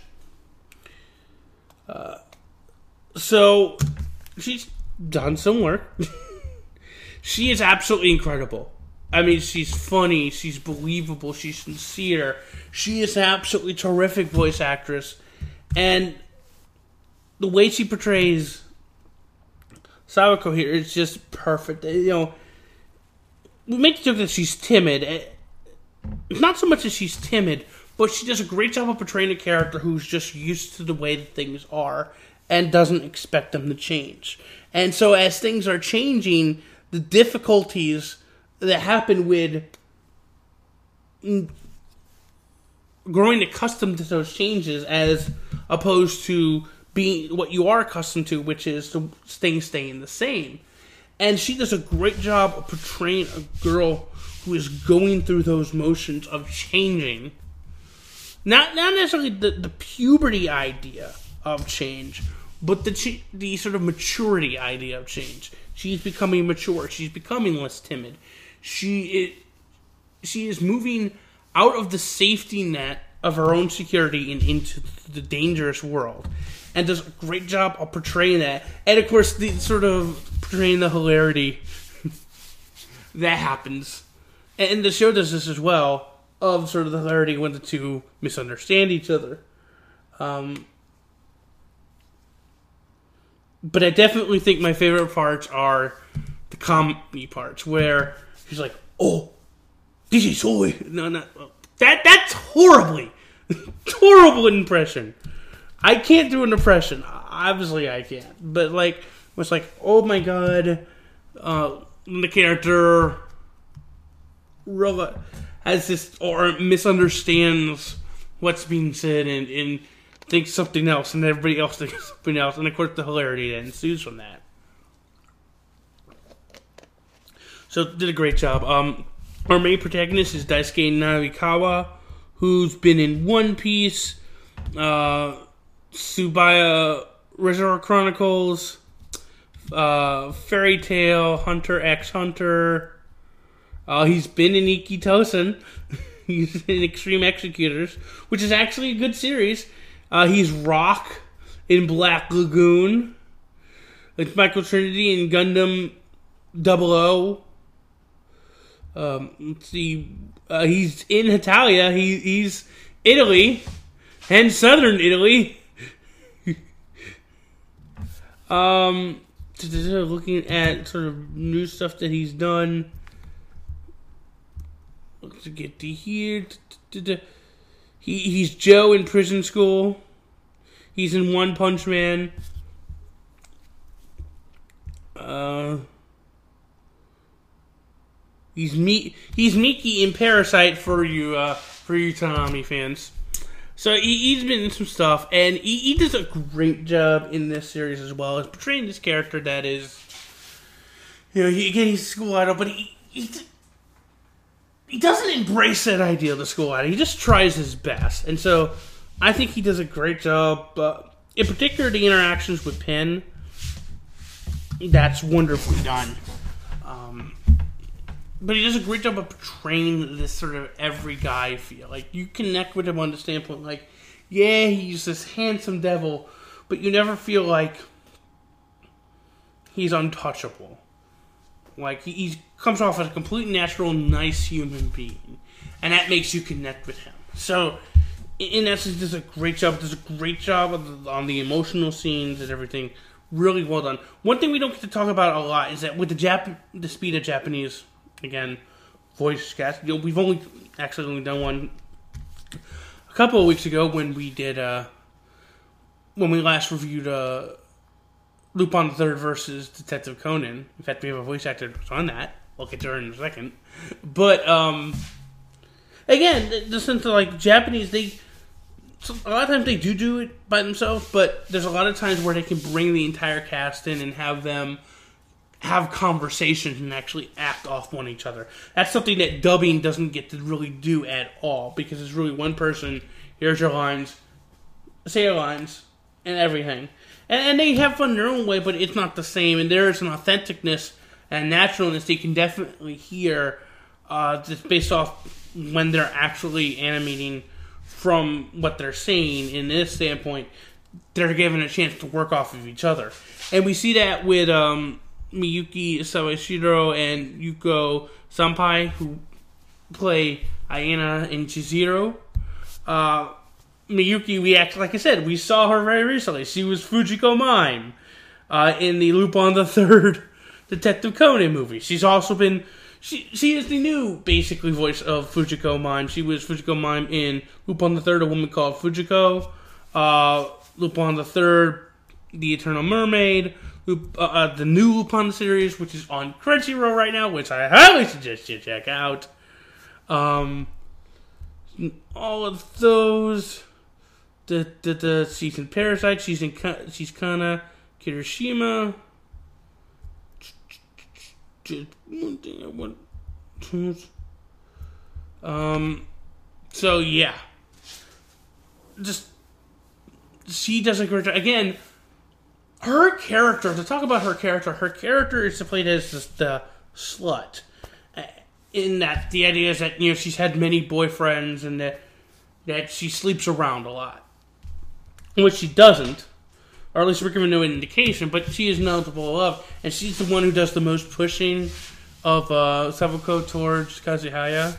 So, she's done some work. She is absolutely incredible. I mean, she's funny, she's believable, she's sincere. She is an absolutely terrific voice actress. And the way she portrays Sawako here is just perfect. You know, we make the joke that she's timid. Not so much as she's timid, but she does a great job of portraying a character who's just used to the way that things are and doesn't expect them to change. And so as things are changing, the difficulties that happen with growing accustomed to those changes as opposed to being what you are accustomed to, which is things staying the same. And she does a great job of portraying a girl who is going through those motions of changing. Not necessarily the puberty idea of change, but the sort of maturity idea of change. She's becoming mature. She's becoming less timid. She is moving out of the safety net of her own security and into the dangerous world, and does a great job of portraying that. And of course, the sort of portraying the hilarity that happens. And the show does this as well, of sort of the hilarity when the two misunderstand each other. But I definitely think my favorite parts are the comedy parts, where she's like, "Oh, this is soy." No. That's horrible impression. I can't do an impression. Obviously, I can't. But like, it's like, oh my god, the character has this or misunderstands what's being said and thinks something else, and everybody else thinks something else, and of course the hilarity that ensues from that. So did a great job. Our main protagonist is Daisuke Narikawa, who's been in One Piece, Tsubaya Reservoir Chronicles, Fairy Tail, Hunter x Hunter. He's been in Ikki Tousen. He's in Extreme Executors, which is actually a good series. He's Rock in Black Lagoon. It's Michael Trinity in Gundam 00. Let's see. He's in Italia. He's Italy and Southern Italy. Looking at sort of new stuff that he's done. Let's get to here. He's Joe in Prison School. He's in One Punch Man. He's Miki in Parasite for you Tanami fans. So he's been in some stuff, and he does a great job in this series as well as portraying this character that is, he's a school idol, but he doesn't embrace that idea of the school idol. He just tries his best, and so I think he does a great job. In particular, the interactions with Pen, that's wonderfully done. But he does a great job of portraying this sort of every guy feel. Like, you connect with him on the standpoint, like, yeah, he's this handsome devil, but you never feel like he's untouchable. Like, he comes off as a completely natural, nice human being. And that makes you connect with him. So, in essence, does a great job. Does a great job on the emotional scenes and everything. Really well done. One thing we don't get to talk about a lot is that with the speed of Japanese, again, voice cast, we've only done one a couple of weeks ago when we did, when we last reviewed Lupin the Third versus Detective Conan. In fact, we have a voice actor on that. We'll get to her in a second. But, again, the sense of, like, Japanese, a lot of times they do it by themselves, but there's a lot of times where they can bring the entire cast in and have them have conversations and actually act off one each other. That's something that dubbing doesn't get to really do at all, because it's really one person, here's your lines, say your lines, and everything. And they have fun in their own way, but it's not the same, and there is an authenticness and naturalness that you can definitely hear just based off when they're actually animating from what they're saying. In this standpoint, they're given a chance to work off of each other. And we see that with Miyuki Sawashiro and Yuko Senpai, who play Aina and Chizuru. Miyuki, like I said, we saw her very recently. She was Fujiko Mime in the Lupin the Third Detective Conan movie. She's also been She is the new, basically, voice of Fujiko Mime. She was Fujiko Mime in Lupin the Third, A Woman Called Fujiko. Lupin the Third, The Eternal Mermaid. The new Lupin series, which is on Crunchyroll right now, which I highly suggest you check out. All of those. She's in Parasite. She's Kana Kirishima. One thing I want to. So yeah, just she does a great job. Again, her character. To talk about her character is played as the slut. In that, the idea is that she's had many boyfriends and that she sleeps around a lot, which she doesn't. Or at least we're given no indication, but she is knowledgeable of, and she's the one who does the most pushing of Sabuko towards Kazuhaya.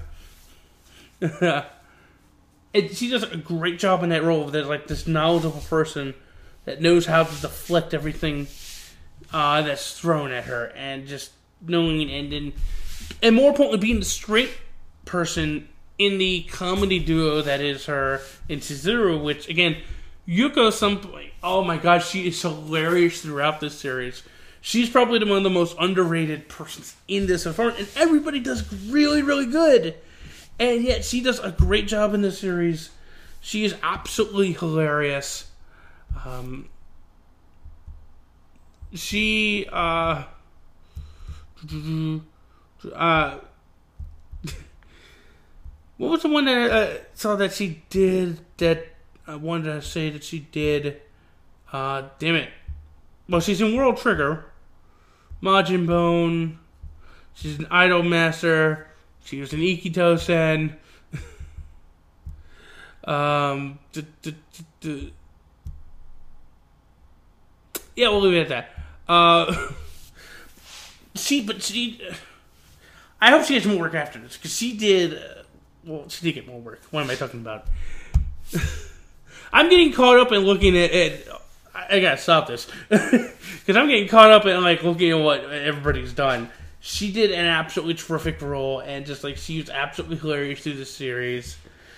And she does a great job in that role of like this knowledgeable person that knows how to deflect everything that's thrown at her, and just knowing and more importantly, being the straight person in the comedy duo that is her and Chizuru, which again. Yuko, oh my god, she is hilarious throughout this series. She's probably one of the most underrated persons in this environment, and everybody does really, really good. And yet, she does a great job in this series. She is absolutely hilarious. What was the one that I saw that she did that I wanted to say that she did, damn it. Well, she's in World Trigger, Majin Bone, she's an Idol Master, she was in Ikito-sen, yeah, we'll leave it at that. I hope she has more work after this, because she did get more work. What am I talking about? I'm getting caught up in looking at I gotta stop this because I'm getting caught up in like looking at what everybody's done. She did an absolutely terrific role, and just like she was absolutely hilarious through the series.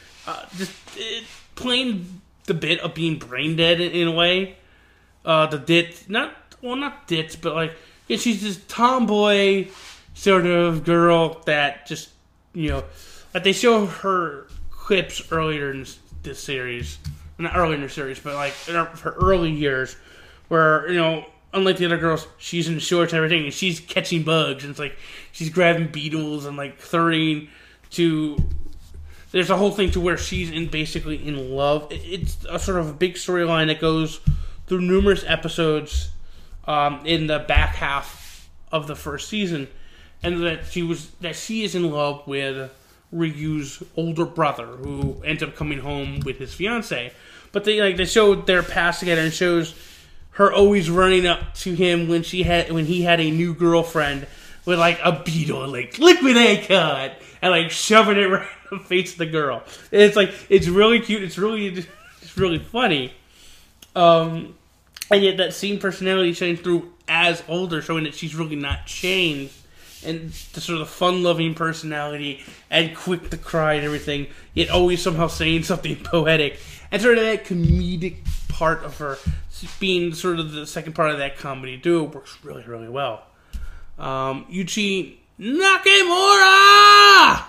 Playing the bit of being brain dead in a way. Not ditz, but like she's this tomboy sort of girl that just like they show her clips earlier in this series. Not early in her series, but like in her early years, where unlike the other girls, she's in shorts and everything, and she's catching bugs, and it's like she's grabbing beetles and like turning to. There's a whole thing to where she's basically in love. It's a sort of a big storyline that goes through numerous episodes in the back half of the first season, and that she is in love with Ryu's older brother, who ends up coming home with his fiance. But they showed their past together, and shows her always running up to him when he had a new girlfriend with like a beetle, like liquid A cut, and like shoving it right in the face of the girl. It's really cute. It's really funny. And yet that same personality shines through as older, showing that she's really not changed. And the sort of fun-loving personality, and quick to cry and everything, yet always somehow saying something poetic. And sort of that comedic part of her, being sort of the second part of that comedy duo, works really, really well. Yuichi Nakamura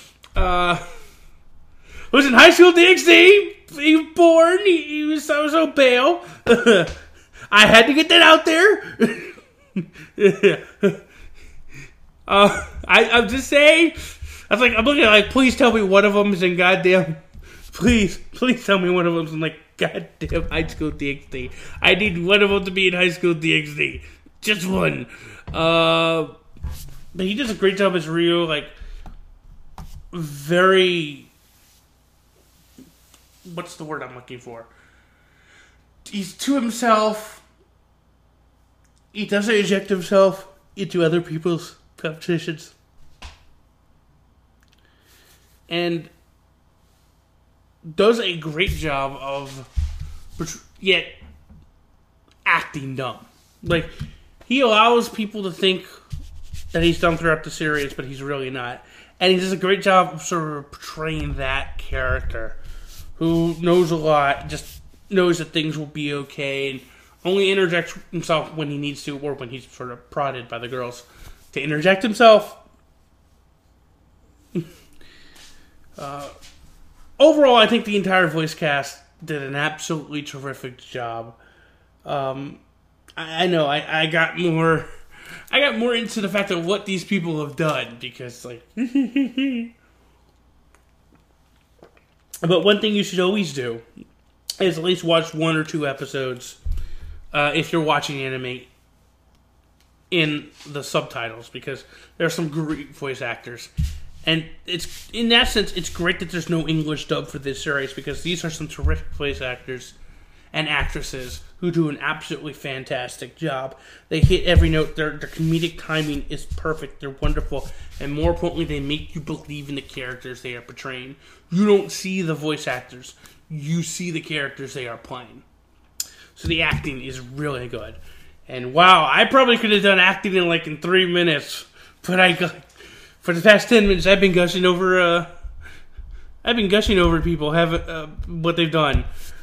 was in High School DxD. He was born. He was so pale. I had to get that out there. I'm just saying. I'm looking at like, please tell me one of them is in goddamn. Please tell me one of them is in like goddamn High School DxD. I need one of them to be in High School DxD. Just one. But he does a great job as Ryu. Like, very. What's the word I'm looking for? He's to himself. He doesn't inject himself into other people's competitions. And does a great job of yet acting dumb. Like, he allows people to think that he's done throughout the series, but he's really not. And he does a great job of sort of portraying that character who knows a lot, just knows that things will be okay, and only interjects himself when he needs to, or when he's sort of prodded by the girls to interject himself. Overall, I think the entire voice cast did an absolutely terrific job. I know I got more into the fact of what these people have done, because like but one thing you should always do is at least watch 1 or 2 episodes if you're watching anime in the subtitles, because there are some great voice actors. And it's in that sense, it's great that there's no English dub for this series, because these are some terrific voice actors and actresses who do an absolutely fantastic job. They hit every note. Their comedic timing is perfect. They're wonderful. And more importantly, they make you believe in the characters they are portraying. You don't see the voice actors. You see the characters they are playing. So the acting is really good. And wow, I probably could have done acting in 3 minutes, but for the past 10 minutes, I've been gushing over people, what they've done.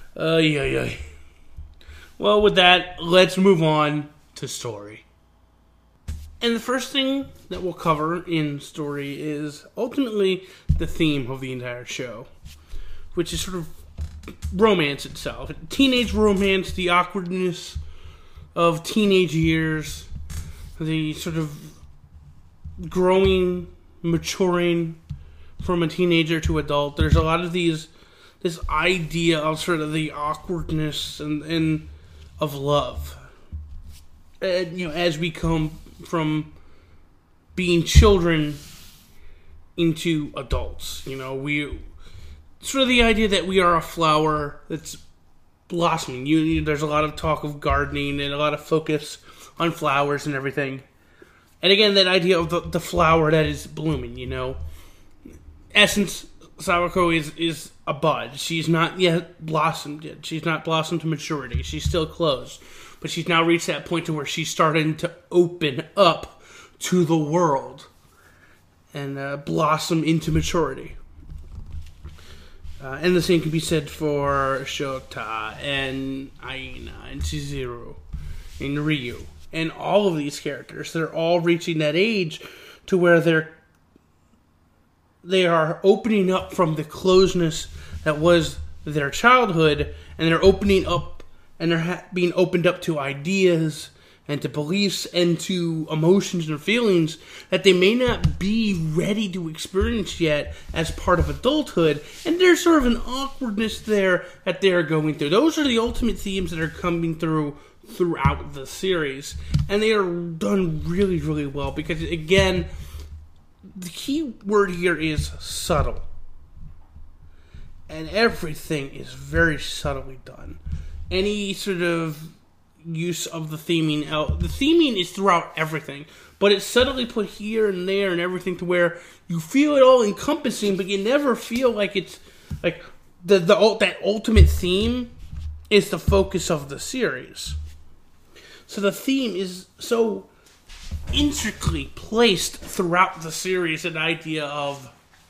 Well, with that, let's move on to story. And the first thing that we'll cover in story is ultimately the theme of the entire show, which is sort of romance itself. Teenage romance, the awkwardness of teenage years, the sort of growing, maturing from a teenager to adult. There's a lot of this idea of sort of the awkwardness and of love. And, as we come from being children into adults, we sort of the idea that we are a flower that's blossoming. There's a lot of talk of gardening and a lot of focus on flowers and everything. And again, that idea of the flower that is blooming, Essence, Sawako is a bud. She's not yet blossomed yet. She's not blossomed to maturity. She's still closed. But she's now reached that point to where she's starting to open up to the world and blossom into maturity. And the same can be said for Shota and Aina and Chizuru and Ryu. And all of these characters, they're all reaching that age to where they are opening up from the closeness that was their childhood, and they're opening up, and they're being opened up to ideas and to beliefs and to emotions and feelings that they may not be ready to experience yet as part of adulthood. And there's sort of an awkwardness there that they're going through. Those are the ultimate themes that are coming throughout the series, and they are done really, really well, because again, the key word here is subtle, and everything is very subtly done. Any sort of use of the theming is throughout everything, but it's subtly put here and there and everything to where you feel it all encompassing, but you never feel like it's like that ultimate theme is the focus of the series. So the theme is so intricately placed throughout the series, an idea of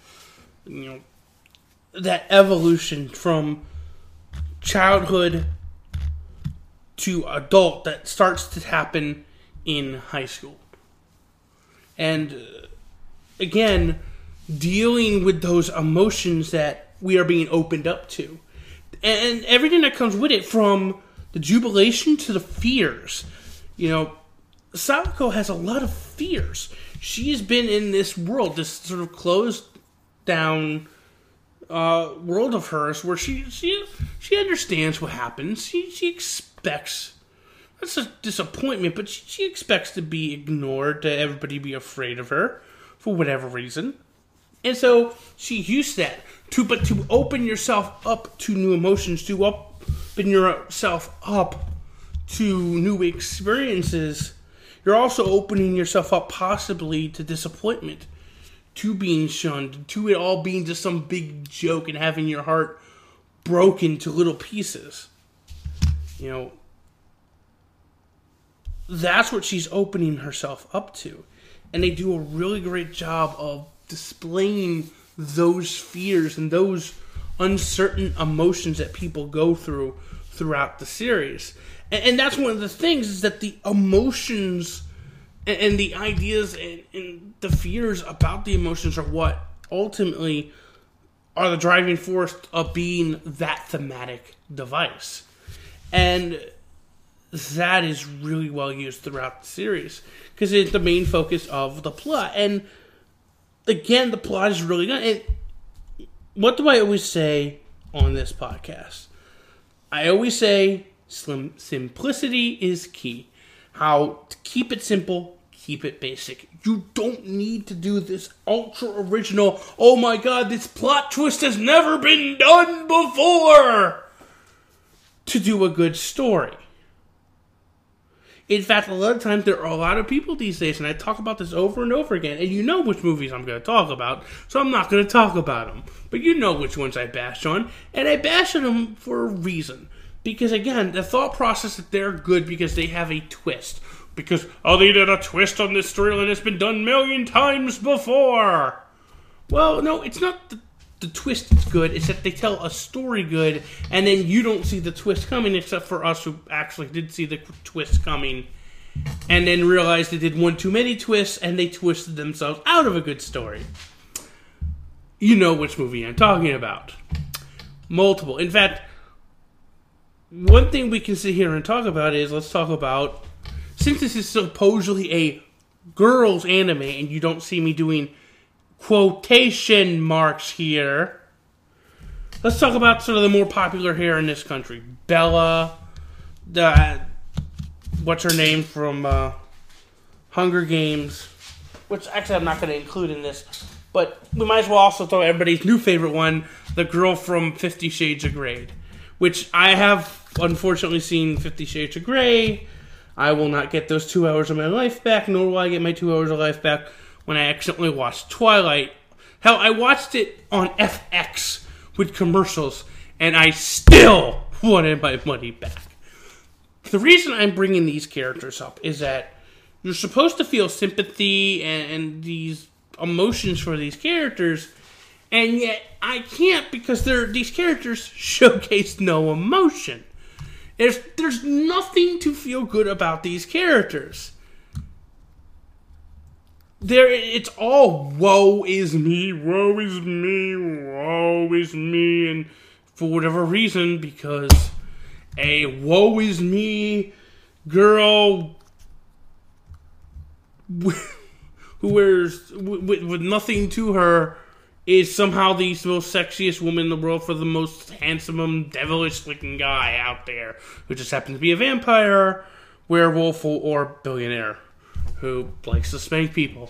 that evolution from childhood to adult that starts to happen in high school. And again, dealing with those emotions that we are being opened up to. And everything that comes with it, from the jubilation to the fears. Sawako has a lot of fears. She's been in this world, this sort of closed down world of hers, where she understands what happens. She expects, that's a disappointment, but she expects to be ignored, to everybody be afraid of her for whatever reason. And so she used that to open yourself up to new emotions, to open yourself up to new experiences. You're also opening yourself up possibly to disappointment, to being shunned, to it all being just some big joke and having your heart broken to little pieces. That's what she's opening herself up to. And they do a really great job of displaying those fears and those uncertain emotions that people go through throughout the series. And that's one of the things, is that the emotions and the ideas and the fears about the emotions are what ultimately are the driving force of being that thematic device. And that is really well used throughout the series, because it's the main focus of the plot. And again, the plot is really good. And what do I always say on this podcast? I always say simplicity is key. How to keep it simple, keep it basic. You don't need to do this ultra original, oh my god, this plot twist has never been done before, to do a good story. In fact, a lot of times there are a lot of people these days, and I talk about this over and over again, and you know which movies I'm going to talk about, so I'm not going to talk about them. But you know which ones I bash on, and I bash on them for a reason. Because again, the thought process that they're good because they have a twist. Because, oh, they did a twist on this storyline that's been done a million times before. Well, no, it's not the twist that's good. It's that they tell a story good, and then you don't see the twist coming, except for us who actually did see the twist coming, and then realized they did one too many twists, and they twisted themselves out of a good story. You know which movie I'm talking about. Multiple. In fact, one thing we can sit here and talk about is, let's talk about, since this is supposedly a girls' anime, and you don't see me doing quotation marks here, let's talk about sort of the more popular here in this country. Bella, what's her name from Hunger Games, which actually I'm not going to include in this, but we might as well also throw everybody's new favorite one, the girl from 50 Shades of Grey, which I have unfortunately seen 50 Shades of Grey. I will not get those 2 hours of my life back, nor will I get my 2 hours of life back when I accidentally watched Twilight. Hell, I watched it on FX with commercials, and I still wanted my money back. The reason I'm bringing these characters up is that you're supposed to feel sympathy and these emotions for these characters, and yet I can't, because these characters showcase no emotion. There's nothing to feel good about these characters. It's all woe is me, woe is me, woe is me, and for whatever reason, because a woe is me girl who wears with nothing to her is somehow the most sexiest woman in the world for the most handsome, devilish-looking guy out there, who just happens to be a vampire, werewolf, or billionaire who likes to spank people.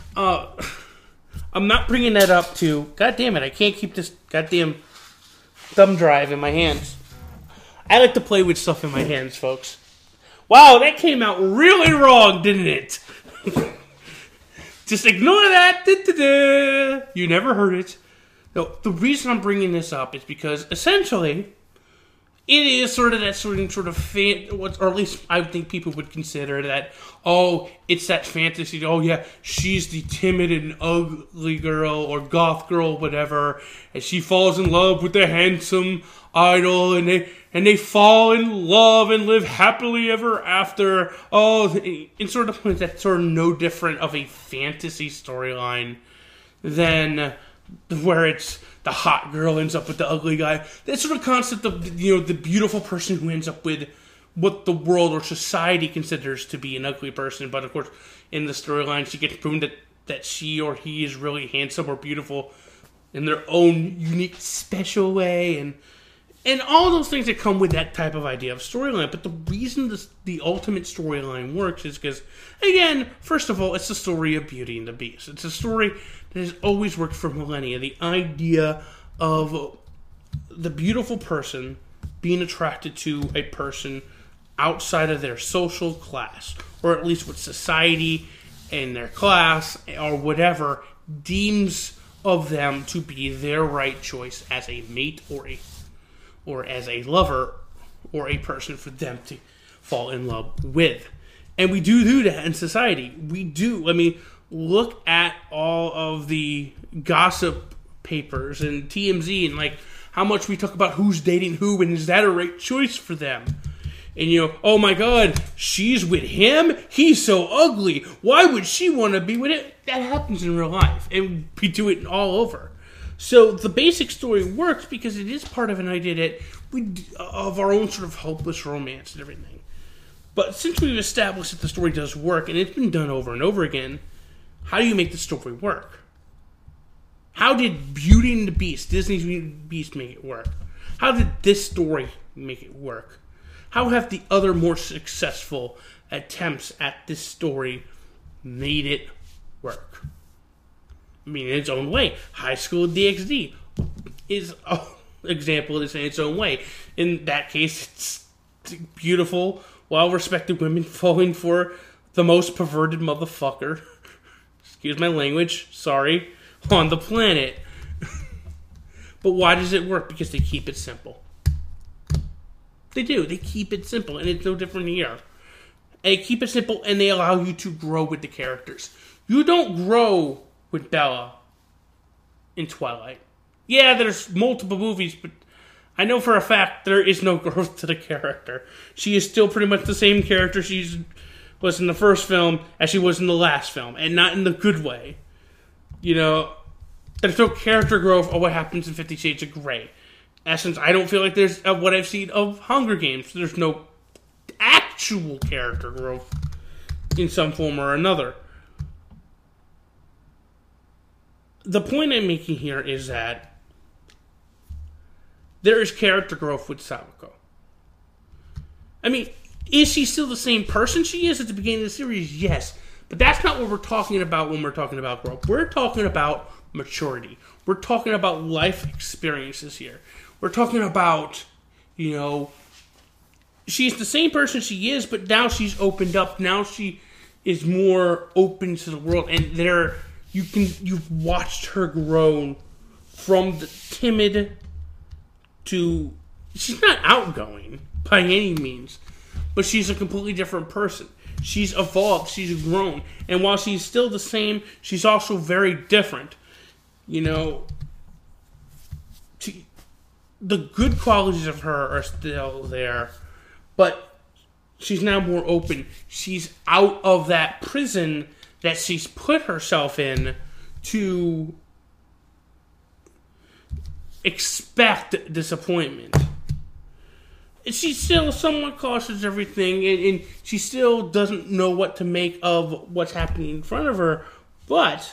I'm not bringing that up to... God damn it, I can't keep this goddamn thumb drive in my hands. I like to play with stuff in my hands, folks. Wow, that came out really wrong, didn't it? Just ignore that. Da-da-da. You never heard it. No, the reason I'm bringing this up is because, essentially, it is sort of that sort of fan, or at least I think people would consider that, oh, it's that fantasy, oh yeah, she's the timid and ugly girl, or goth girl, whatever, and she falls in love with the handsome idol, and they fall in love and live happily ever after. Oh, in sort of that's sort of no different of a fantasy storyline than where it's the hot girl ends up with the ugly guy. That sort of concept of, you know, the beautiful person who ends up with what the world or society considers to be an ugly person. But of course, in the storyline, she gets proven that she or he is really handsome or beautiful in their own unique, special way, and all those things that come with that type of idea of storyline. But the reason the ultimate storyline works is because, again, first of all, it's the story of Beauty and the Beast. It's a story that has always worked for millennia. The idea of the beautiful person being attracted to a person outside of their social class, or at least what society and their class or whatever deems of them to be their right choice as a mate or as a lover or a person for them to fall in love with. And we do that in society. We do. I mean, look at all of the gossip papers and TMZ and like how much we talk about who's dating who and is that a right choice for them. And oh my god, she's with him? He's so ugly. Why would she want to be with him? That happens in real life. And we do it all over. So the basic story works because it is part of an idea of our own sort of hopeless romance and everything. But since we've established that the story does work, and it's been done over and over again, how do you make the story work? How did Beauty and the Beast, Disney's Beauty and the Beast, make it work? How did this story make it work? How have the other more successful attempts at this story made it work? I mean, in its own way, High School DxD is an example of this in its own way. In that case, it's beautiful, well-respected women falling for the most perverted motherfucker, excuse my language, sorry, on the planet. But why does it work? Because they keep it simple. They do. They keep it simple, and it's no different here. They keep it simple, and they allow you to grow with the characters. You don't grow with Bella in Twilight. Yeah, there's multiple movies, but I know for a fact there is no growth to the character. She is still pretty much the same character she was in the first film as she was in the last film, and not in the good way. There's no character growth of what happens in 50 Shades of Grey. Essence, I don't feel like there's what I've seen of Hunger Games. There's no actual character growth in some form or another. The point I'm making here is that there is character growth with Sawako. I mean, is she still the same person she is at the beginning of the series? Yes. But that's not what we're talking about when we're talking about growth. We're talking about maturity. We're talking about life experiences here. We're talking about, she's the same person she is, but now she's opened up. Now she is more open to the world. And you've watched her grow from the timid to, she's not outgoing by any means, but she's a completely different person. She's evolved, she's grown, and while she's still the same, she's also very different. The good qualities of her are still there, but she's now more open. She's out of that prison that she's put herself in to expect disappointment. She's still somewhat cautious of everything, and she still doesn't know what to make of what's happening in front of her, but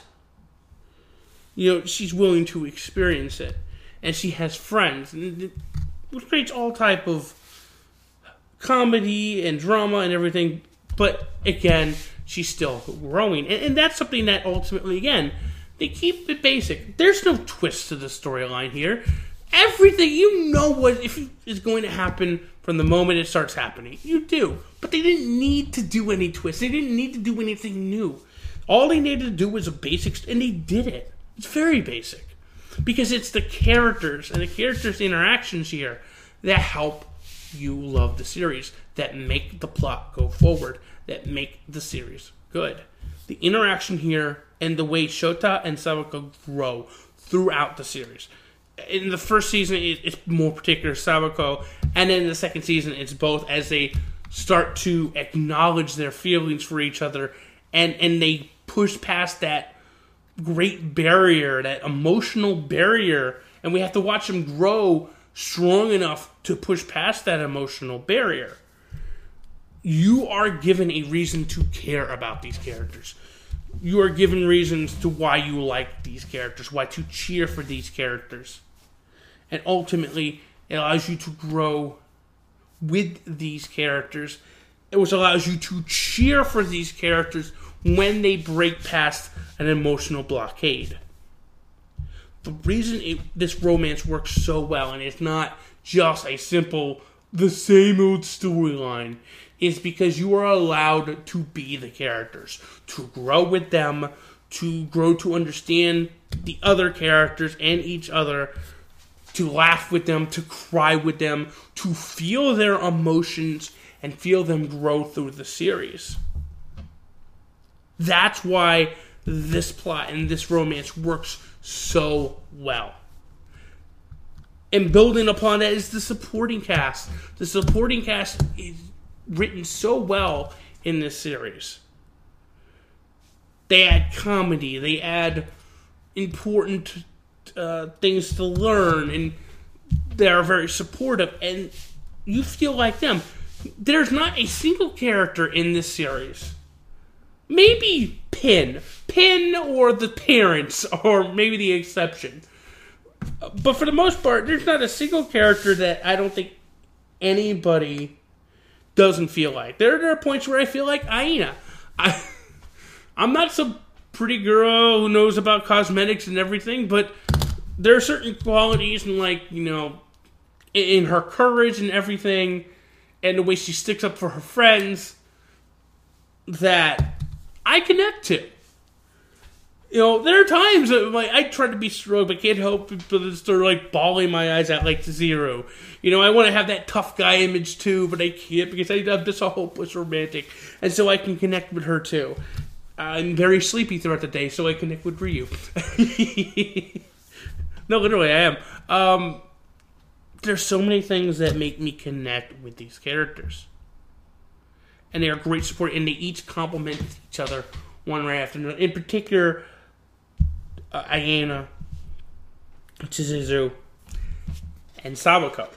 she's willing to experience it. And she has friends, and it creates all type of comedy and drama and everything, but again, she's still growing. And that's something that ultimately, again, they keep it basic. There's no twist to the storyline here. Everything, what is going to happen from the moment it starts happening. You do. But they didn't need to do any twists. They didn't need to do anything new. All they needed to do was a basic, and they did it. It's very basic. Because it's the characters and the characters' interactions here that help you love the series, that make the plot go forward, that make the series good. The interaction here and the way Shota and Sawako grow throughout the series. In the first season, it's more particular Sawako, and then in the second season, it's both as they start to acknowledge their feelings for each other, and they push past that great barrier, that emotional barrier, and we have to watch them grow strong enough to push past that emotional barrier. You are given a reason to care about these characters. You are given reasons to why you like these characters, why to cheer for these characters. And ultimately, it allows you to grow with these characters, which allows you to cheer for these characters when they break past an emotional blockade. The reason this romance works so well, and it's not just a simple, the same old storyline, is because you are allowed to be the characters, to grow with them, to grow to understand the other characters and each other, to laugh with them, to cry with them, to feel their emotions and feel them grow through the series. That's why this plot and this romance works so well. And building upon that is the supporting cast. The supporting cast is written so well in this series. They add comedy. They add important things to learn. And they are very supportive. And you feel like them. There's not a single character in this series. Maybe Pin or the parents, or maybe the exception. But for the most part, there's not a single character that I don't think anybody doesn't feel like. There are points where I feel like Aina. I'm not some pretty girl who knows about cosmetics and everything, but there are certain qualities in, like, you know, in her courage and everything, and the way she sticks up for her friends, that I connect to. You know, there are times that, like, I try to be strong, but can't help but start, like, bawling my eyes out like Zero. You know, I want to have that tough guy image too, but I can't because I'm just a hopeless romantic, and so I can connect with her too. I'm very sleepy throughout the day, so I connect with Ryu. No, literally, I am. There's so many things that make me connect with these characters. And they are great support, and they each complement each other one right after another. In particular, Aina, Chizuzu, and Sawako.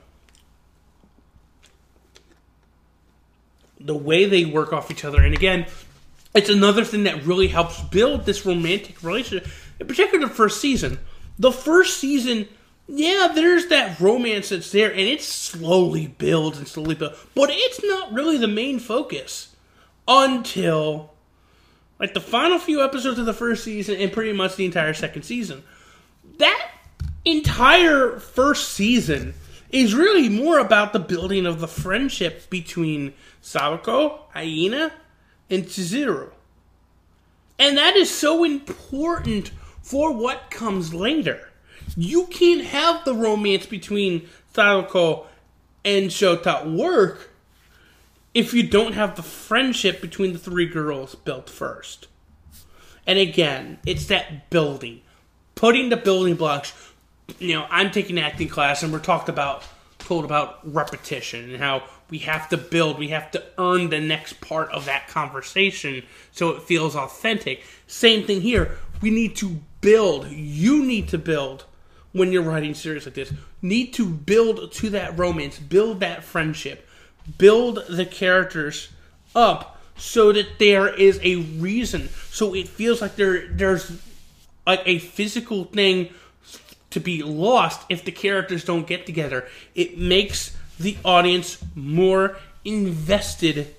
The way they work off each other, and again, it's another thing that really helps build this romantic relationship, in particular the first season. The first season, yeah, there's that romance that's there, and it slowly builds, but it's not really the main focus until, like, the final few episodes of the first season and pretty much the entire second season. That entire first season is really more about the building of the friendship between Sawako, Aina, and Chizuru. And that is so important for what comes later. You can't have the romance between Sawako and Shota work if you don't have the friendship between the three girls built first. And again, it's that building. Putting the building blocks. You know, I'm taking acting class and we're told about repetition and how we have to build, we have to earn the next part of that conversation so it feels authentic. Same thing here. We need to build. You need to build when you're writing series like this. Need to build to that romance, build that friendship, build the characters up so that there is a reason. So it feels like there's like a physical thing to be lost if the characters don't get together. It makes the audience more invested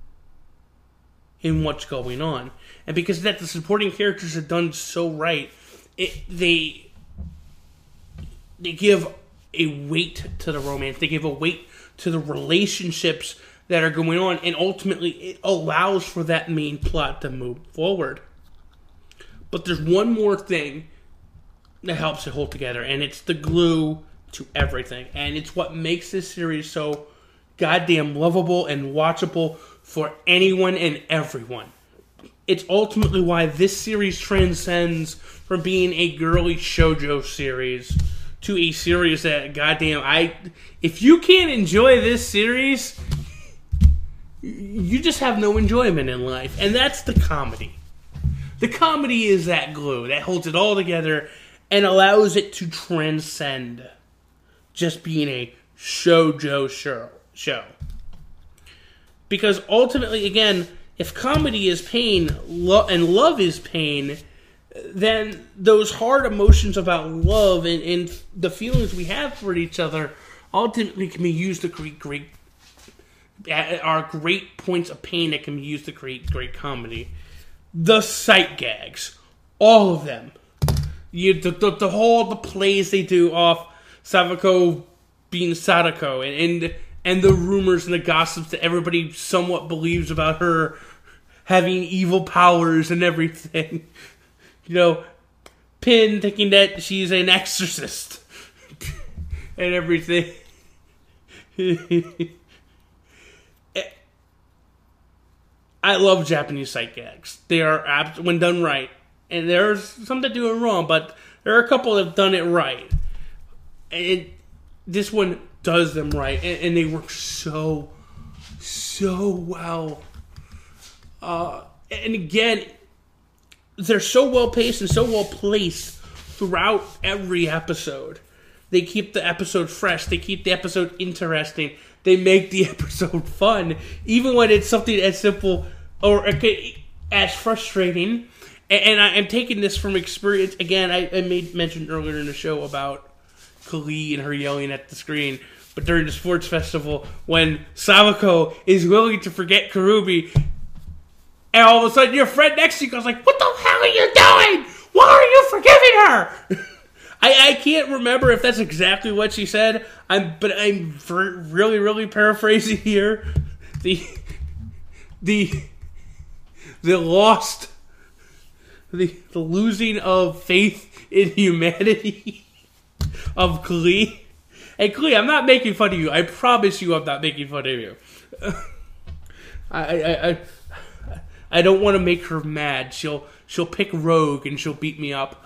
in what's going on. And because of that, the supporting characters are done so right, they give a weight to the romance. They give a weight to the relationships that are going on, and ultimately it allows for that main plot to move forward. But there's one more thing that helps it hold together, and it's the glue to everything. And it's what makes this series so goddamn lovable and watchable for anyone and everyone. It's ultimately why this series transcends from being a girly shoujo series to a series that, goddamn, if you can't enjoy this series, you just have no enjoyment in life. And that's the comedy. The comedy is that glue that holds it all together and allows it to transcend just being a shoujo show. Because ultimately, again, if comedy is pain and love is pain, then those hard emotions about love and the feelings we have for each other ultimately can be used to create great points of pain that can be used to create great comedy. The sight gags, all of them. The plays they do off Sawako being Sadako and the rumors and the gossips that everybody somewhat believes about her having evil powers and everything. You know, Pin thinking that she's an exorcist and everything. I love Japanese sight gags. They are, when done right, And there's some that do it wrong, but there are a couple that have done it right. And this one does them right, and they work so well. And again, they're so well paced and so well placed throughout every episode. They keep the episode fresh. They keep the episode interesting. They make the episode fun, even when it's something as simple or as frustrating. And I'm taking this from experience. Again, I made mention earlier in the show about Kali and her yelling at the screen. But during the sports festival, when Sawako is willing to forget Karubi, and all of a sudden your friend next to you goes like, "What the hell are you doing? Why are you forgiving her?" I can't remember if that's exactly what she said. I'm really paraphrasing here. The losing of faith in humanity of Kali. And Kali, I'm not making fun of you. I promise you I'm not making fun of you. I don't want to make her mad. She'll pick Rogue and she'll beat me up.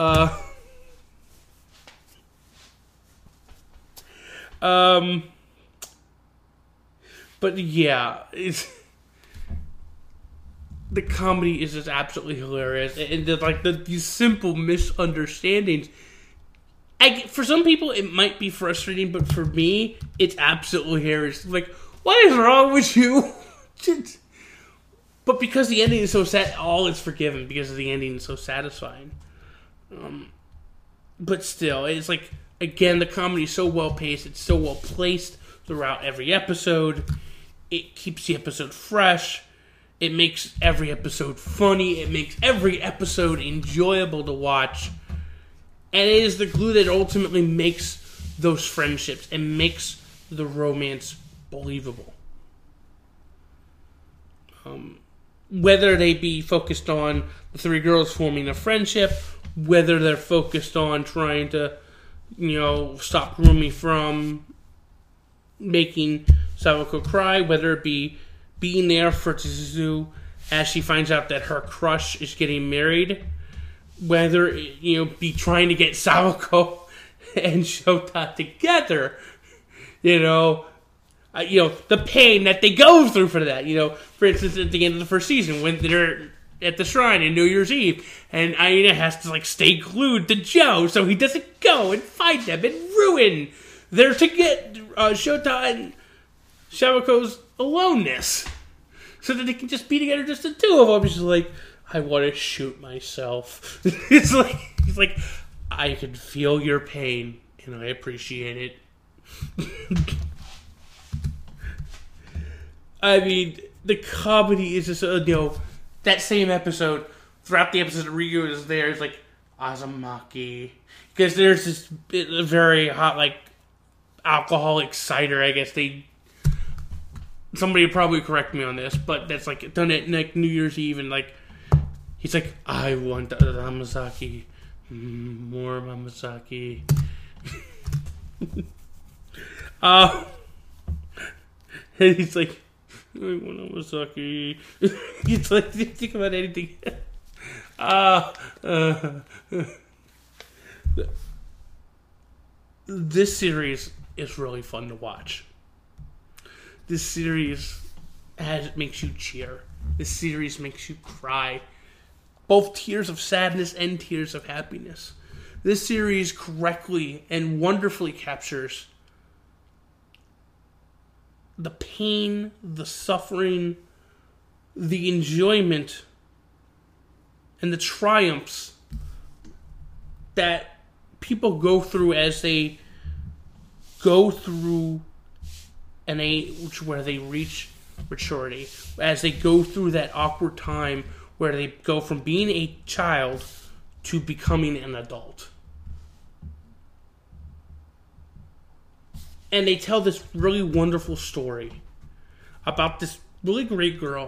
But yeah, the comedy is just absolutely hilarious, and these simple misunderstandings. For some people, it might be frustrating, but for me, it's absolutely hilarious. Like, what is wrong with you? But because the ending is so sad, all is forgiven because the ending is so satisfying. But still, it's like, again, the comedy is so well paced, it's so well placed throughout every episode. It keeps the episode fresh. It makes every episode funny. It makes every episode enjoyable to watch. And it is the glue that ultimately makes those friendships and makes the romance believable. Whether they be focused on the three girls forming a friendship, whether they're focused on trying to, stop Rumi from making Sawako cry, whether it be being there for Tsuzu as she finds out that her crush is getting married, whether, be trying to get Sawako and Shota together, the pain that they go through for that, for instance, at the end of the first season, when they're at the shrine on New Year's Eve, and Aina has to, stay glued to Joe so he doesn't go and fight them and ruin their Shota and Sawako's aloneness, so that they can just be together, just the two of them. She's like, I want to shoot myself. It's like, I can feel your pain, and I appreciate it. I mean, the comedy is just, that same episode, throughout the episode, Ryu is there, it's like, Azumaki. Because there's this very hot, alcoholic cider, I guess somebody would probably correct me on this, but that's, done at, New Year's Eve, and, he's like, I want the Hamasaki. More Hamasaki. And he's like, I want Hamasaki. He's like, think about anything. This series is really fun to watch. This series makes you cheer. This series makes you cry. Both tears of sadness and tears of happiness. This series correctly and wonderfully captures the pain, the suffering, the enjoyment, and the triumphs that people go through as they go through an age where they reach maturity, as they go through that awkward time where they go from being a child to becoming an adult. And they tell this really wonderful story about this really great girl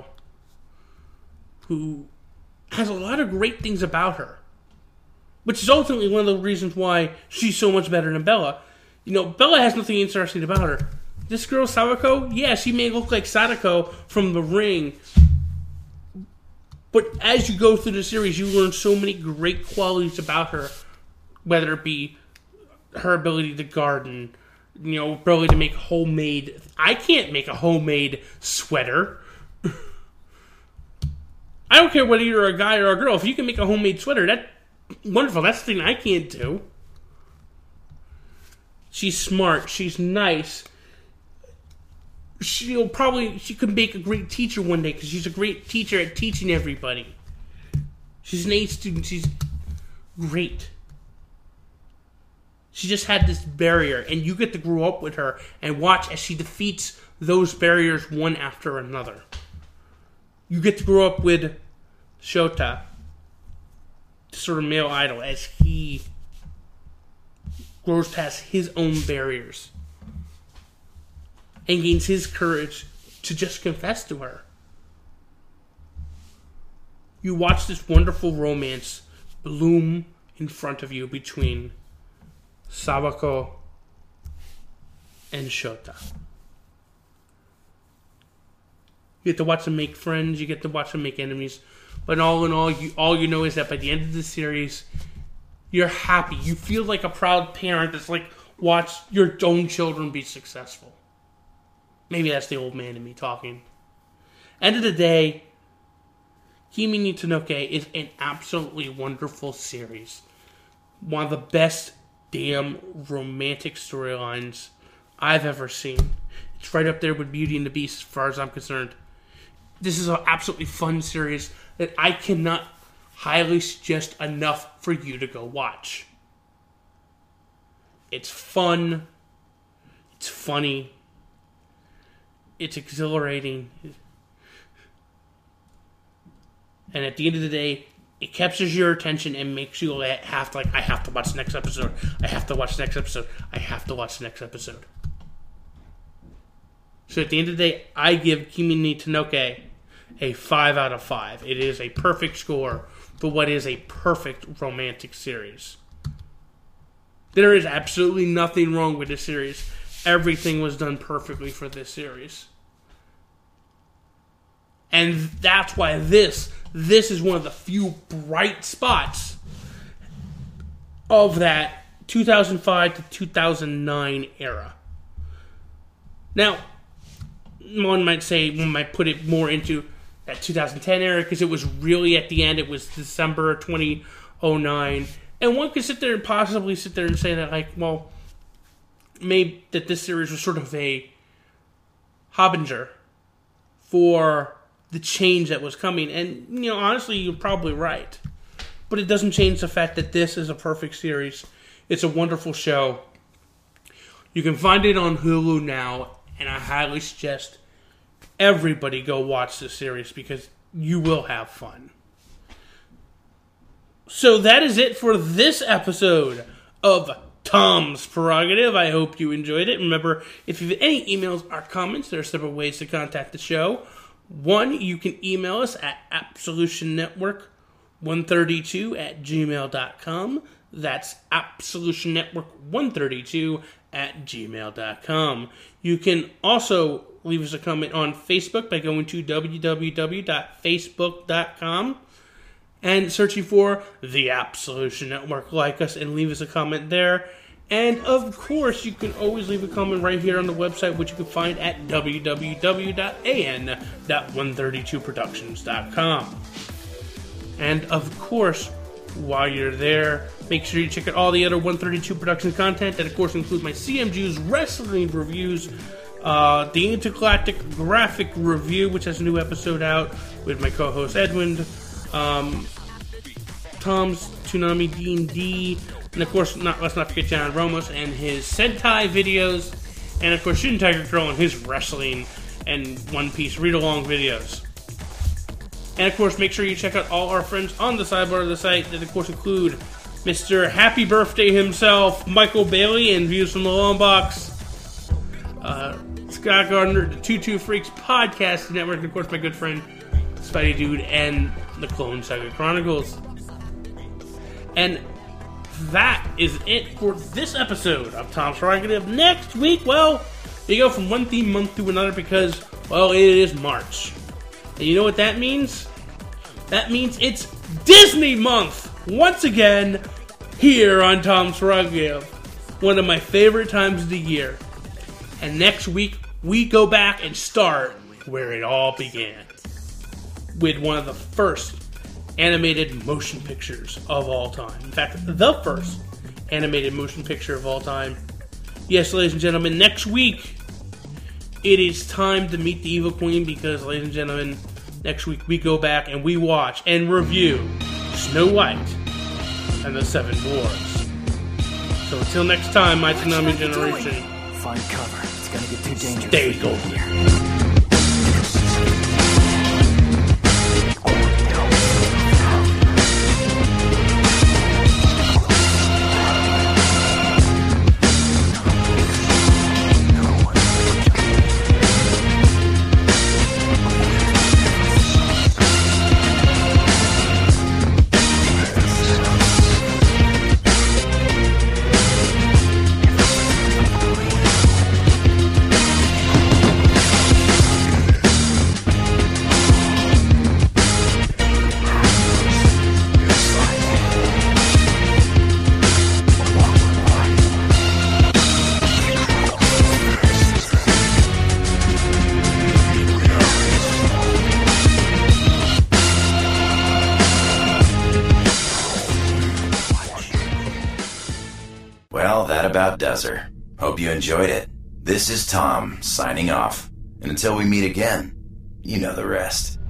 who has a lot of great things about her, which is ultimately one of the reasons why she's so much better than Bella. Bella has nothing interesting about her. This girl, Sawako, yeah, she may look like Sadako from The Ring, But as you go through the series, you learn so many great qualities about her, whether it be her ability to garden, ability to make homemade... I can't make a homemade sweater. I don't care whether you're a guy or a girl. If you can make a homemade sweater, that's wonderful. That's the thing I can't do. She's smart. She's nice. She could make a great teacher one day because she's a great teacher at teaching everybody. She's an A student. She's great. She just had this barrier, and you get to grow up with her and watch as she defeats those barriers one after another. You get to grow up with Shota, the sort of male idol, as he grows past his own barriers and gains his courage to just confess to her. You watch this wonderful romance bloom in front of you between Sawako and Shota. You get to watch them make friends, you get to watch them make enemies, but all in all you know is that by the end of the series, you're happy. You feel like a proud parent that's like, watch your own children be successful. Maybe that's the old man in me talking. End of the day, Kimi ni Tonoke is an absolutely wonderful series. One of the best damn romantic storylines I've ever seen. It's right up there with Beauty and the Beast as far as I'm concerned. This is an absolutely fun series that I cannot highly suggest enough for you to go watch. It's fun. It's funny. It's exhilarating. And at the end of the day, it captures your attention and makes you have to, I have to watch the next episode. I have to watch the next episode. I have to watch the next episode. So at the end of the day, I give Kimi ni Tonoke a 5 out of 5. It is a perfect score for what is a perfect romantic series. There is absolutely nothing wrong with this series. Everything was done perfectly for this series. And that's why this is one of the few bright spots of that 2005 to 2009 era. Now, one might put it more into that 2010 era because it was really at the end, it was December 2009. And one could sit there and possibly sit there and say that, maybe that this series was sort of a harbinger for the change that was coming. And, honestly, you're probably right. But it doesn't change the fact that this is a perfect series. It's a wonderful show. You can find it on Hulu now, and I highly suggest everybody go watch this series because you will have fun. So that is it for this episode of Tom's Prerogative. I hope you enjoyed it. Remember, if you have any emails or comments, there are several ways to contact the show. One, you can email us at absolutionnetwork132@gmail.com. That's absolutionnetwork132@gmail.com. You can also leave us a comment on Facebook by going to www.facebook.com and searching for The Absolution Network. Like us and leave us a comment there. And, of course, you can always leave a comment right here on the website, which you can find at www.an.132productions.com. And, of course, while you're there, make sure you check out all the other 132 production content that, of course, include my CMG's wrestling reviews, the Intergalactic Graphic Review, which has a new episode out with my co-host Edwin, Tom's Toonami D&D, and of course, let's not forget John Ramos and his Sentai videos, and of course, Shin Tiger Girl and his wrestling and One Piece read-along videos. And of course, make sure you check out all our friends on the sidebar of the site that of course include Mr. Happy Birthday himself, Michael Bailey, and Views from the Long Box, Scott Gardner, the 22 Freaks Podcast Network, and of course, my good friend Spidey Dude and the Clone Saga Chronicles. And that is it for this episode of Tom's Prerogative. Next week, you go from one theme month to another because, it is March. And you know what that means? That means it's Disney month once again here on Tom's Prerogative. One of my favorite times of the year. And next week, we go back and start where it all began. With one of the first animated motion pictures of all time. In fact, the first animated motion picture of all time. Yes, ladies and gentlemen, next week, it is time to meet the Evil Queen because, ladies and gentlemen, next week we go back and we watch and review Snow White and the Seven Dwarfs. So until next time, my Tsunami generation, Find cover. It's gonna get too dangerous. Stay for you golden. here. Well, that about does her. Hope you enjoyed it. This is Tom, signing off. And until we meet again, you know the rest.